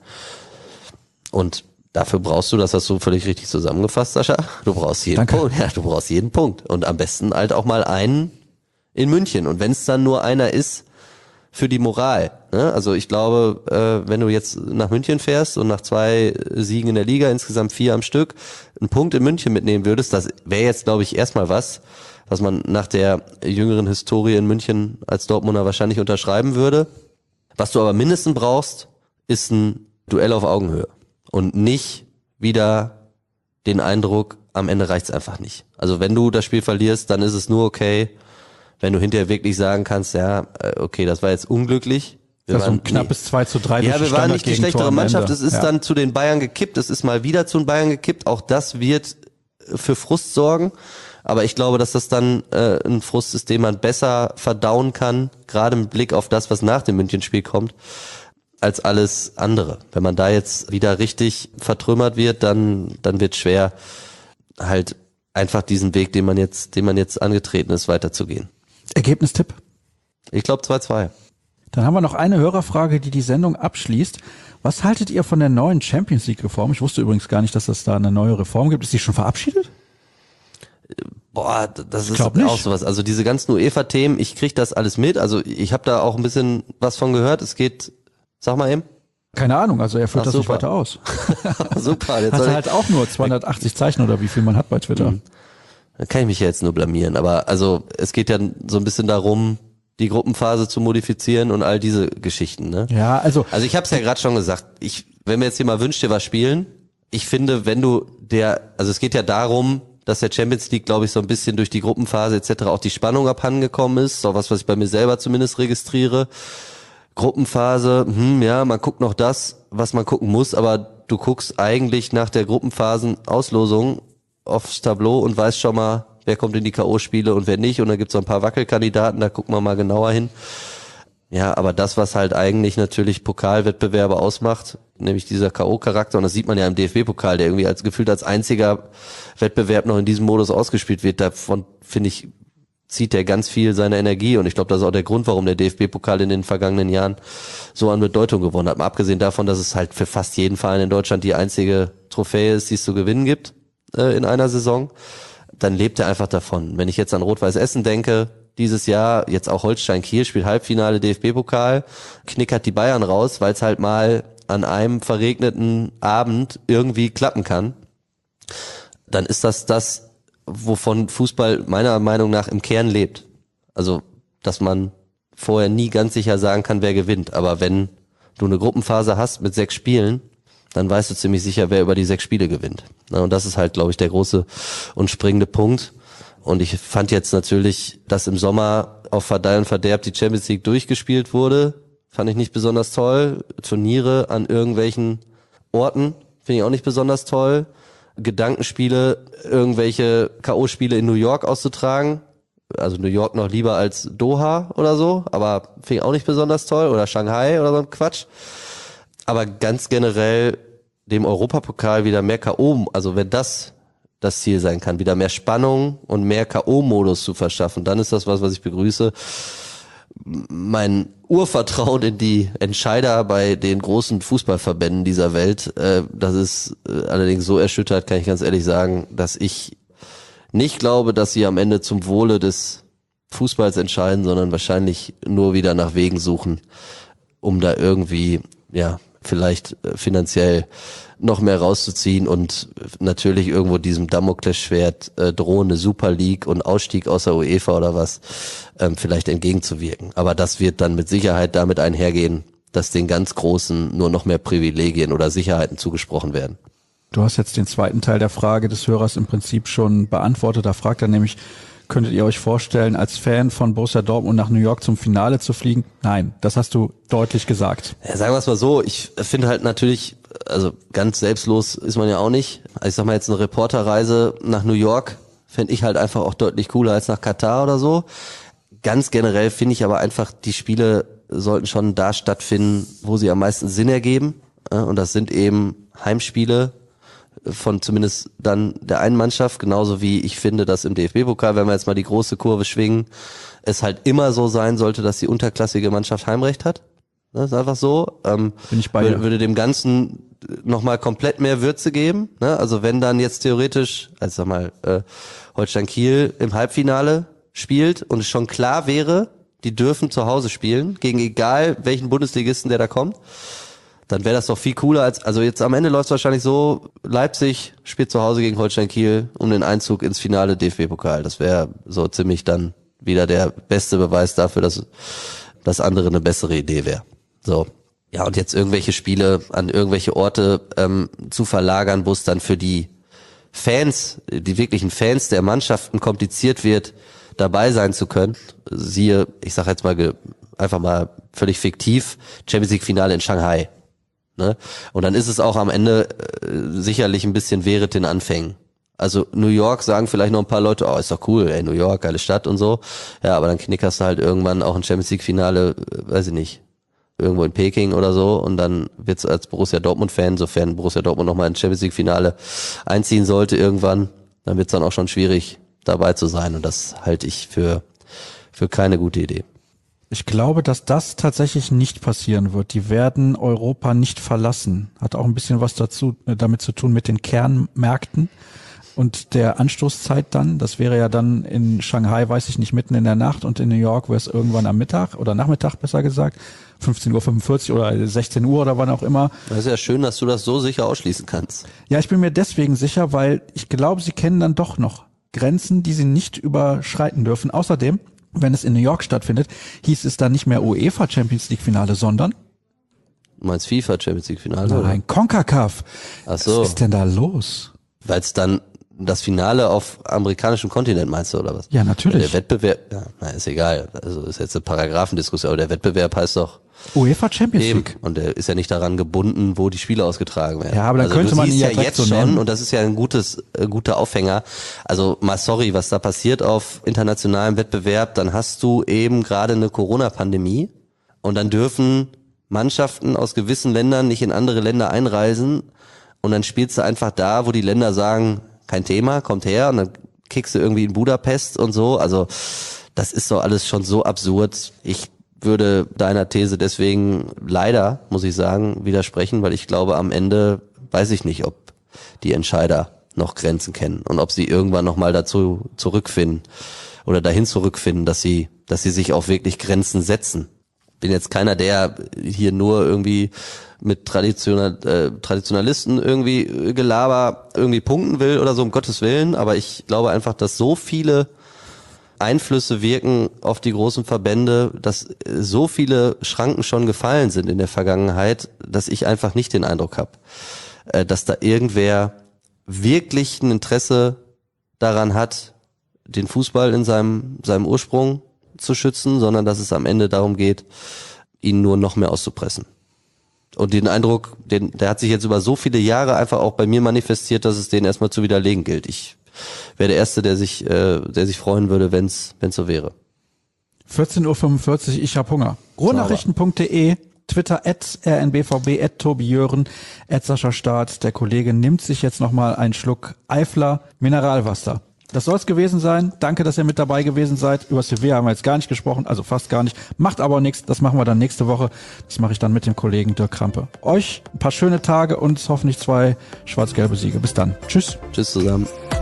Und dafür brauchst du, das hast du völlig richtig zusammengefasst, Sascha. Du brauchst jeden Danke. Punkt. Ja, du brauchst jeden Punkt und am besten halt auch mal einen in München. Und wenn es dann nur einer ist für die Moral. Ne? Also ich glaube, äh, wenn du jetzt nach München fährst und nach zwei Siegen in der Liga, insgesamt vier am Stück, einen Punkt in München mitnehmen würdest, das wäre jetzt, glaube ich, erstmal was, was man nach der jüngeren Historie in München als Dortmunder wahrscheinlich unterschreiben würde. Was du aber mindestens brauchst, ist ein Duell auf Augenhöhe. Und nicht wieder den Eindruck, am Ende reicht's einfach nicht. Also wenn du das Spiel verlierst, dann ist es nur okay, wenn du hinterher wirklich sagen kannst, ja, okay, das war jetzt unglücklich. Wir Das ist so waren, ein knappes zwei zu drei. ja, wir waren nicht die schlechtere Mannschaft. Es ist ja. dann zu den Bayern gekippt. Es ist mal wieder zu den Bayern gekippt. Auch das wird für Frust sorgen. Aber ich glaube, dass das dann äh, ein Frust ist, den man besser verdauen kann, gerade mit Blick auf das, was nach dem Münchenspiel kommt, als alles andere. Wenn man da jetzt wieder richtig vertrümmert wird, dann dann wird schwer, halt einfach diesen Weg, den man jetzt, den man jetzt angetreten ist, weiterzugehen. Ergebnistipp? Ich glaube zwei zwei. Dann haben wir noch eine Hörerfrage, die die Sendung abschließt. Was haltet ihr von der neuen Champions League Reform? Ich wusste übrigens gar nicht, dass es da eine neue Reform gibt. Ist die schon verabschiedet? Boah, das ist glaub nicht. auch sowas. Also diese ganzen UEFA-Themen, ich krieg das alles mit. Also ich habe da auch ein bisschen was von gehört. Es geht, sag mal eben. Keine Ahnung, also er führt Ach, das nicht super. weiter aus. Super. Jetzt Hat soll er ich, halt auch nur zweihundertachtzig Zeichen oder wie viel man hat bei Twitter. Mhm. Da kann ich mich ja jetzt nur blamieren. Aber also es geht ja so ein bisschen darum, die Gruppenphase zu modifizieren und all diese Geschichten. Ne? Ja, also Also ich habe es ja gerade schon gesagt. Ich, wenn mir jetzt jemand wünscht, dir was spielen, ich finde, wenn du der, also es geht ja darum, dass der Champions League, glaube ich, so ein bisschen durch die Gruppenphase et cetera auch die Spannung abhandengekommen ist. So was, was ich bei mir selber zumindest registriere. Gruppenphase, hm, ja, man guckt noch das, was man gucken muss, aber du guckst eigentlich nach der Gruppenphasen-Auslosung aufs Tableau und weißt schon mal, wer kommt in die K O-Spiele und wer nicht. Und da gibt's so ein paar Wackelkandidaten, da gucken wir mal genauer hin. Ja, aber das, was halt eigentlich natürlich Pokalwettbewerbe ausmacht, nämlich dieser K O-Charakter, und das sieht man ja im D F B-Pokal, der irgendwie als gefühlt als einziger Wettbewerb noch in diesem Modus ausgespielt wird, davon finde ich, zieht der ganz viel seine Energie und ich glaube, das ist auch der Grund, warum der D F B-Pokal in den vergangenen Jahren so an Bedeutung gewonnen hat. Mal abgesehen davon, dass es halt für fast jeden Verein in Deutschland die einzige Trophäe ist, die es zu gewinnen gibt äh, in einer Saison, dann lebt er einfach davon. Wenn ich jetzt an Rot-Weiß Essen denke, dieses Jahr, jetzt auch Holstein Kiel spielt Halbfinale D F B-Pokal, knickert die Bayern raus, weil es halt mal an einem verregneten Abend irgendwie klappen kann, dann ist das das, wovon Fußball meiner Meinung nach im Kern lebt. Also, dass man vorher nie ganz sicher sagen kann, wer gewinnt. Aber wenn du eine Gruppenphase hast mit sechs Spielen, dann weißt du ziemlich sicher, wer über die sechs Spiele gewinnt. Und das ist halt, glaube ich, der große und springende Punkt. Und ich fand jetzt natürlich, dass im Sommer auf Verdeih und Verderb die Champions League durchgespielt wurde, fand ich nicht besonders toll. Turniere an irgendwelchen Orten finde ich auch nicht besonders toll. Gedankenspiele, irgendwelche K O-Spiele in New York auszutragen, also New York noch lieber als Doha oder so, aber finde ich auch nicht besonders toll, oder Shanghai oder so ein Quatsch. Aber ganz generell dem Europapokal wieder mehr K O, also wenn das das Ziel sein kann, wieder mehr Spannung und mehr K O-Modus zu verschaffen, dann ist das was, was ich begrüße. Mein Urvertrauen in die Entscheider bei den großen Fußballverbänden dieser Welt, äh, das ist äh, allerdings so erschüttert, kann ich ganz ehrlich sagen, dass ich nicht glaube, dass sie am Ende zum Wohle des Fußballs entscheiden, sondern wahrscheinlich nur wieder nach Wegen suchen, um da irgendwie, ja, vielleicht äh, finanziell noch mehr rauszuziehen und natürlich irgendwo diesem Damoklesschwert äh, drohende Super League und Ausstieg aus der UEFA oder was ähm, vielleicht entgegenzuwirken. Aber das wird dann mit Sicherheit damit einhergehen, dass den ganz Großen nur noch mehr Privilegien oder Sicherheiten zugesprochen werden. Du hast jetzt den zweiten Teil der Frage des Hörers im Prinzip schon beantwortet. Da fragt er nämlich, könntet ihr euch vorstellen, als Fan von Borussia Dortmund nach New York zum Finale zu fliegen? Nein, das hast du deutlich gesagt. Ja, sagen wir es mal so, ich finde halt natürlich, also ganz selbstlos ist man ja auch nicht. Also ich sag mal jetzt eine Reporterreise nach New York fände ich halt einfach auch deutlich cooler als nach Katar oder so. Ganz generell finde ich aber einfach, die Spiele sollten schon da stattfinden, wo sie am meisten Sinn ergeben. Und das sind eben Heimspiele von zumindest dann der einen Mannschaft, genauso wie ich finde, dass im D F B-Pokal, wenn wir jetzt mal die große Kurve schwingen, es halt immer so sein sollte, dass die unterklassige Mannschaft Heimrecht hat. Das ist einfach so. Ähm, Bin ich bei würde, dir. würde dem Ganzen nochmal komplett mehr Würze geben. Ne? Also wenn dann jetzt theoretisch, also sag mal, äh, Holstein Kiel im Halbfinale spielt und es schon klar wäre, die dürfen zu Hause spielen, gegen egal welchen Bundesligisten, der da kommt, dann wäre das doch viel cooler als, also jetzt am Ende läuft es wahrscheinlich so, Leipzig spielt zu Hause gegen Holstein Kiel um den Einzug ins Finale D F B-Pokal. Das wäre so ziemlich dann wieder der beste Beweis dafür, dass das andere eine bessere Idee wäre. So. Ja, und jetzt irgendwelche Spiele an irgendwelche Orte ähm, zu verlagern, wo es dann für die Fans, die wirklichen Fans der Mannschaften kompliziert wird, dabei sein zu können. Siehe, ich sag jetzt mal ge- einfach mal völlig fiktiv, Champions League Finale in Shanghai. Ne? Und dann ist es auch am Ende äh, sicherlich ein bisschen während den Anfängen. Also New York sagen vielleicht noch ein paar Leute, oh, ist doch cool, ey, New York, geile Stadt und so. Ja, aber dann knickerst du halt irgendwann auch ein Champions League Finale, äh, weiß ich nicht, irgendwo in Peking oder so, und dann wird's als Borussia Dortmund-Fan, sofern Borussia Dortmund nochmal ein Champions League Finale einziehen sollte irgendwann, dann wird's dann auch schon schwierig, dabei zu sein, und das halte ich für für keine gute Idee. Ich glaube, dass das tatsächlich nicht passieren wird. Die werden Europa nicht verlassen. Hat auch ein bisschen was dazu, äh, damit zu tun mit den Kernmärkten und der Anstoßzeit dann. Das wäre ja dann in Shanghai, weiß ich nicht, mitten in der Nacht, und in New York wäre es irgendwann am Mittag oder Nachmittag, besser gesagt, fünfzehn Uhr fünfundvierzig oder sechzehn Uhr oder wann auch immer. Das ist ja schön, dass du das so sicher ausschließen kannst. Ja, ich bin mir deswegen sicher, weil ich glaube, sie kennen dann doch noch Grenzen, die sie nicht überschreiten dürfen. Außerdem, wenn es in New York stattfindet, hieß es dann nicht mehr UEFA Champions League Finale, sondern Du meinst FIFA Champions League Finale? nein, CONCACAF. Ach so. Was ist denn da los? Weil es dann das Finale auf amerikanischem Kontinent meinst du, oder was? Ja, natürlich. Der Wettbewerb, ja, na, ist egal. Also ist jetzt eine Paragraphendiskussion, aber der Wettbewerb heißt doch UEFA Champions eben. League. Und der ist ja nicht daran gebunden, wo die Spiele ausgetragen werden. Ja, aber dann also könnte du man siehst ihn ja ja direkt jetzt so schon, nennen. und das ist ja ein gutes, äh, guter Aufhänger. Also mal sorry, was da passiert auf internationalem Wettbewerb, dann hast du eben gerade eine Corona-Pandemie, und dann dürfen Mannschaften aus gewissen Ländern nicht in andere Länder einreisen, und dann spielst du einfach da, wo die Länder sagen, kein Thema, kommt her, und dann kickst du irgendwie in Budapest und so. Also das ist doch alles schon so absurd. Ich würde deiner These deswegen leider, muss ich sagen, widersprechen, weil ich glaube, am Ende weiß ich nicht, ob die Entscheider noch Grenzen kennen und ob sie irgendwann nochmal dazu zurückfinden oder dahin zurückfinden, dass sie, dass sie sich auch wirklich Grenzen setzen. Bin jetzt keiner, der hier nur irgendwie mit Traditional, äh, Traditionalisten irgendwie Gelaber irgendwie punkten will oder so, um Gottes Willen, aber ich glaube einfach, dass so viele Einflüsse wirken auf die großen Verbände, dass so viele Schranken schon gefallen sind in der Vergangenheit, dass ich einfach nicht den Eindruck habe, äh, dass da irgendwer wirklich ein Interesse daran hat, den Fußball in seinem, seinem Ursprung zu schützen, sondern dass es am Ende darum geht, ihn nur noch mehr auszupressen. Und den Eindruck, den, der hat sich jetzt über so viele Jahre einfach auch bei mir manifestiert, dass es den erstmal zu widerlegen gilt. Ich wäre der Erste, der sich, äh, der sich freuen würde, wenn es so wäre. vierzehn Uhr fünfundvierzig, ich hab Hunger. Ruhrnachrichten punkt de, Twitter at r n b v b, at Tobi Jören, at Sascha Staat. Der Kollege nimmt sich jetzt nochmal einen Schluck Eifler Mineralwasser. Das soll es gewesen sein. Danke, dass ihr mit dabei gewesen seid. Über C W haben wir jetzt gar nicht gesprochen, also fast gar nicht. Macht aber nichts, das machen wir dann nächste Woche. Das mache ich dann mit dem Kollegen Dirk Krampe. Euch ein paar schöne Tage und hoffentlich zwei schwarz-gelbe Siege. Bis dann. Tschüss. Tschüss zusammen.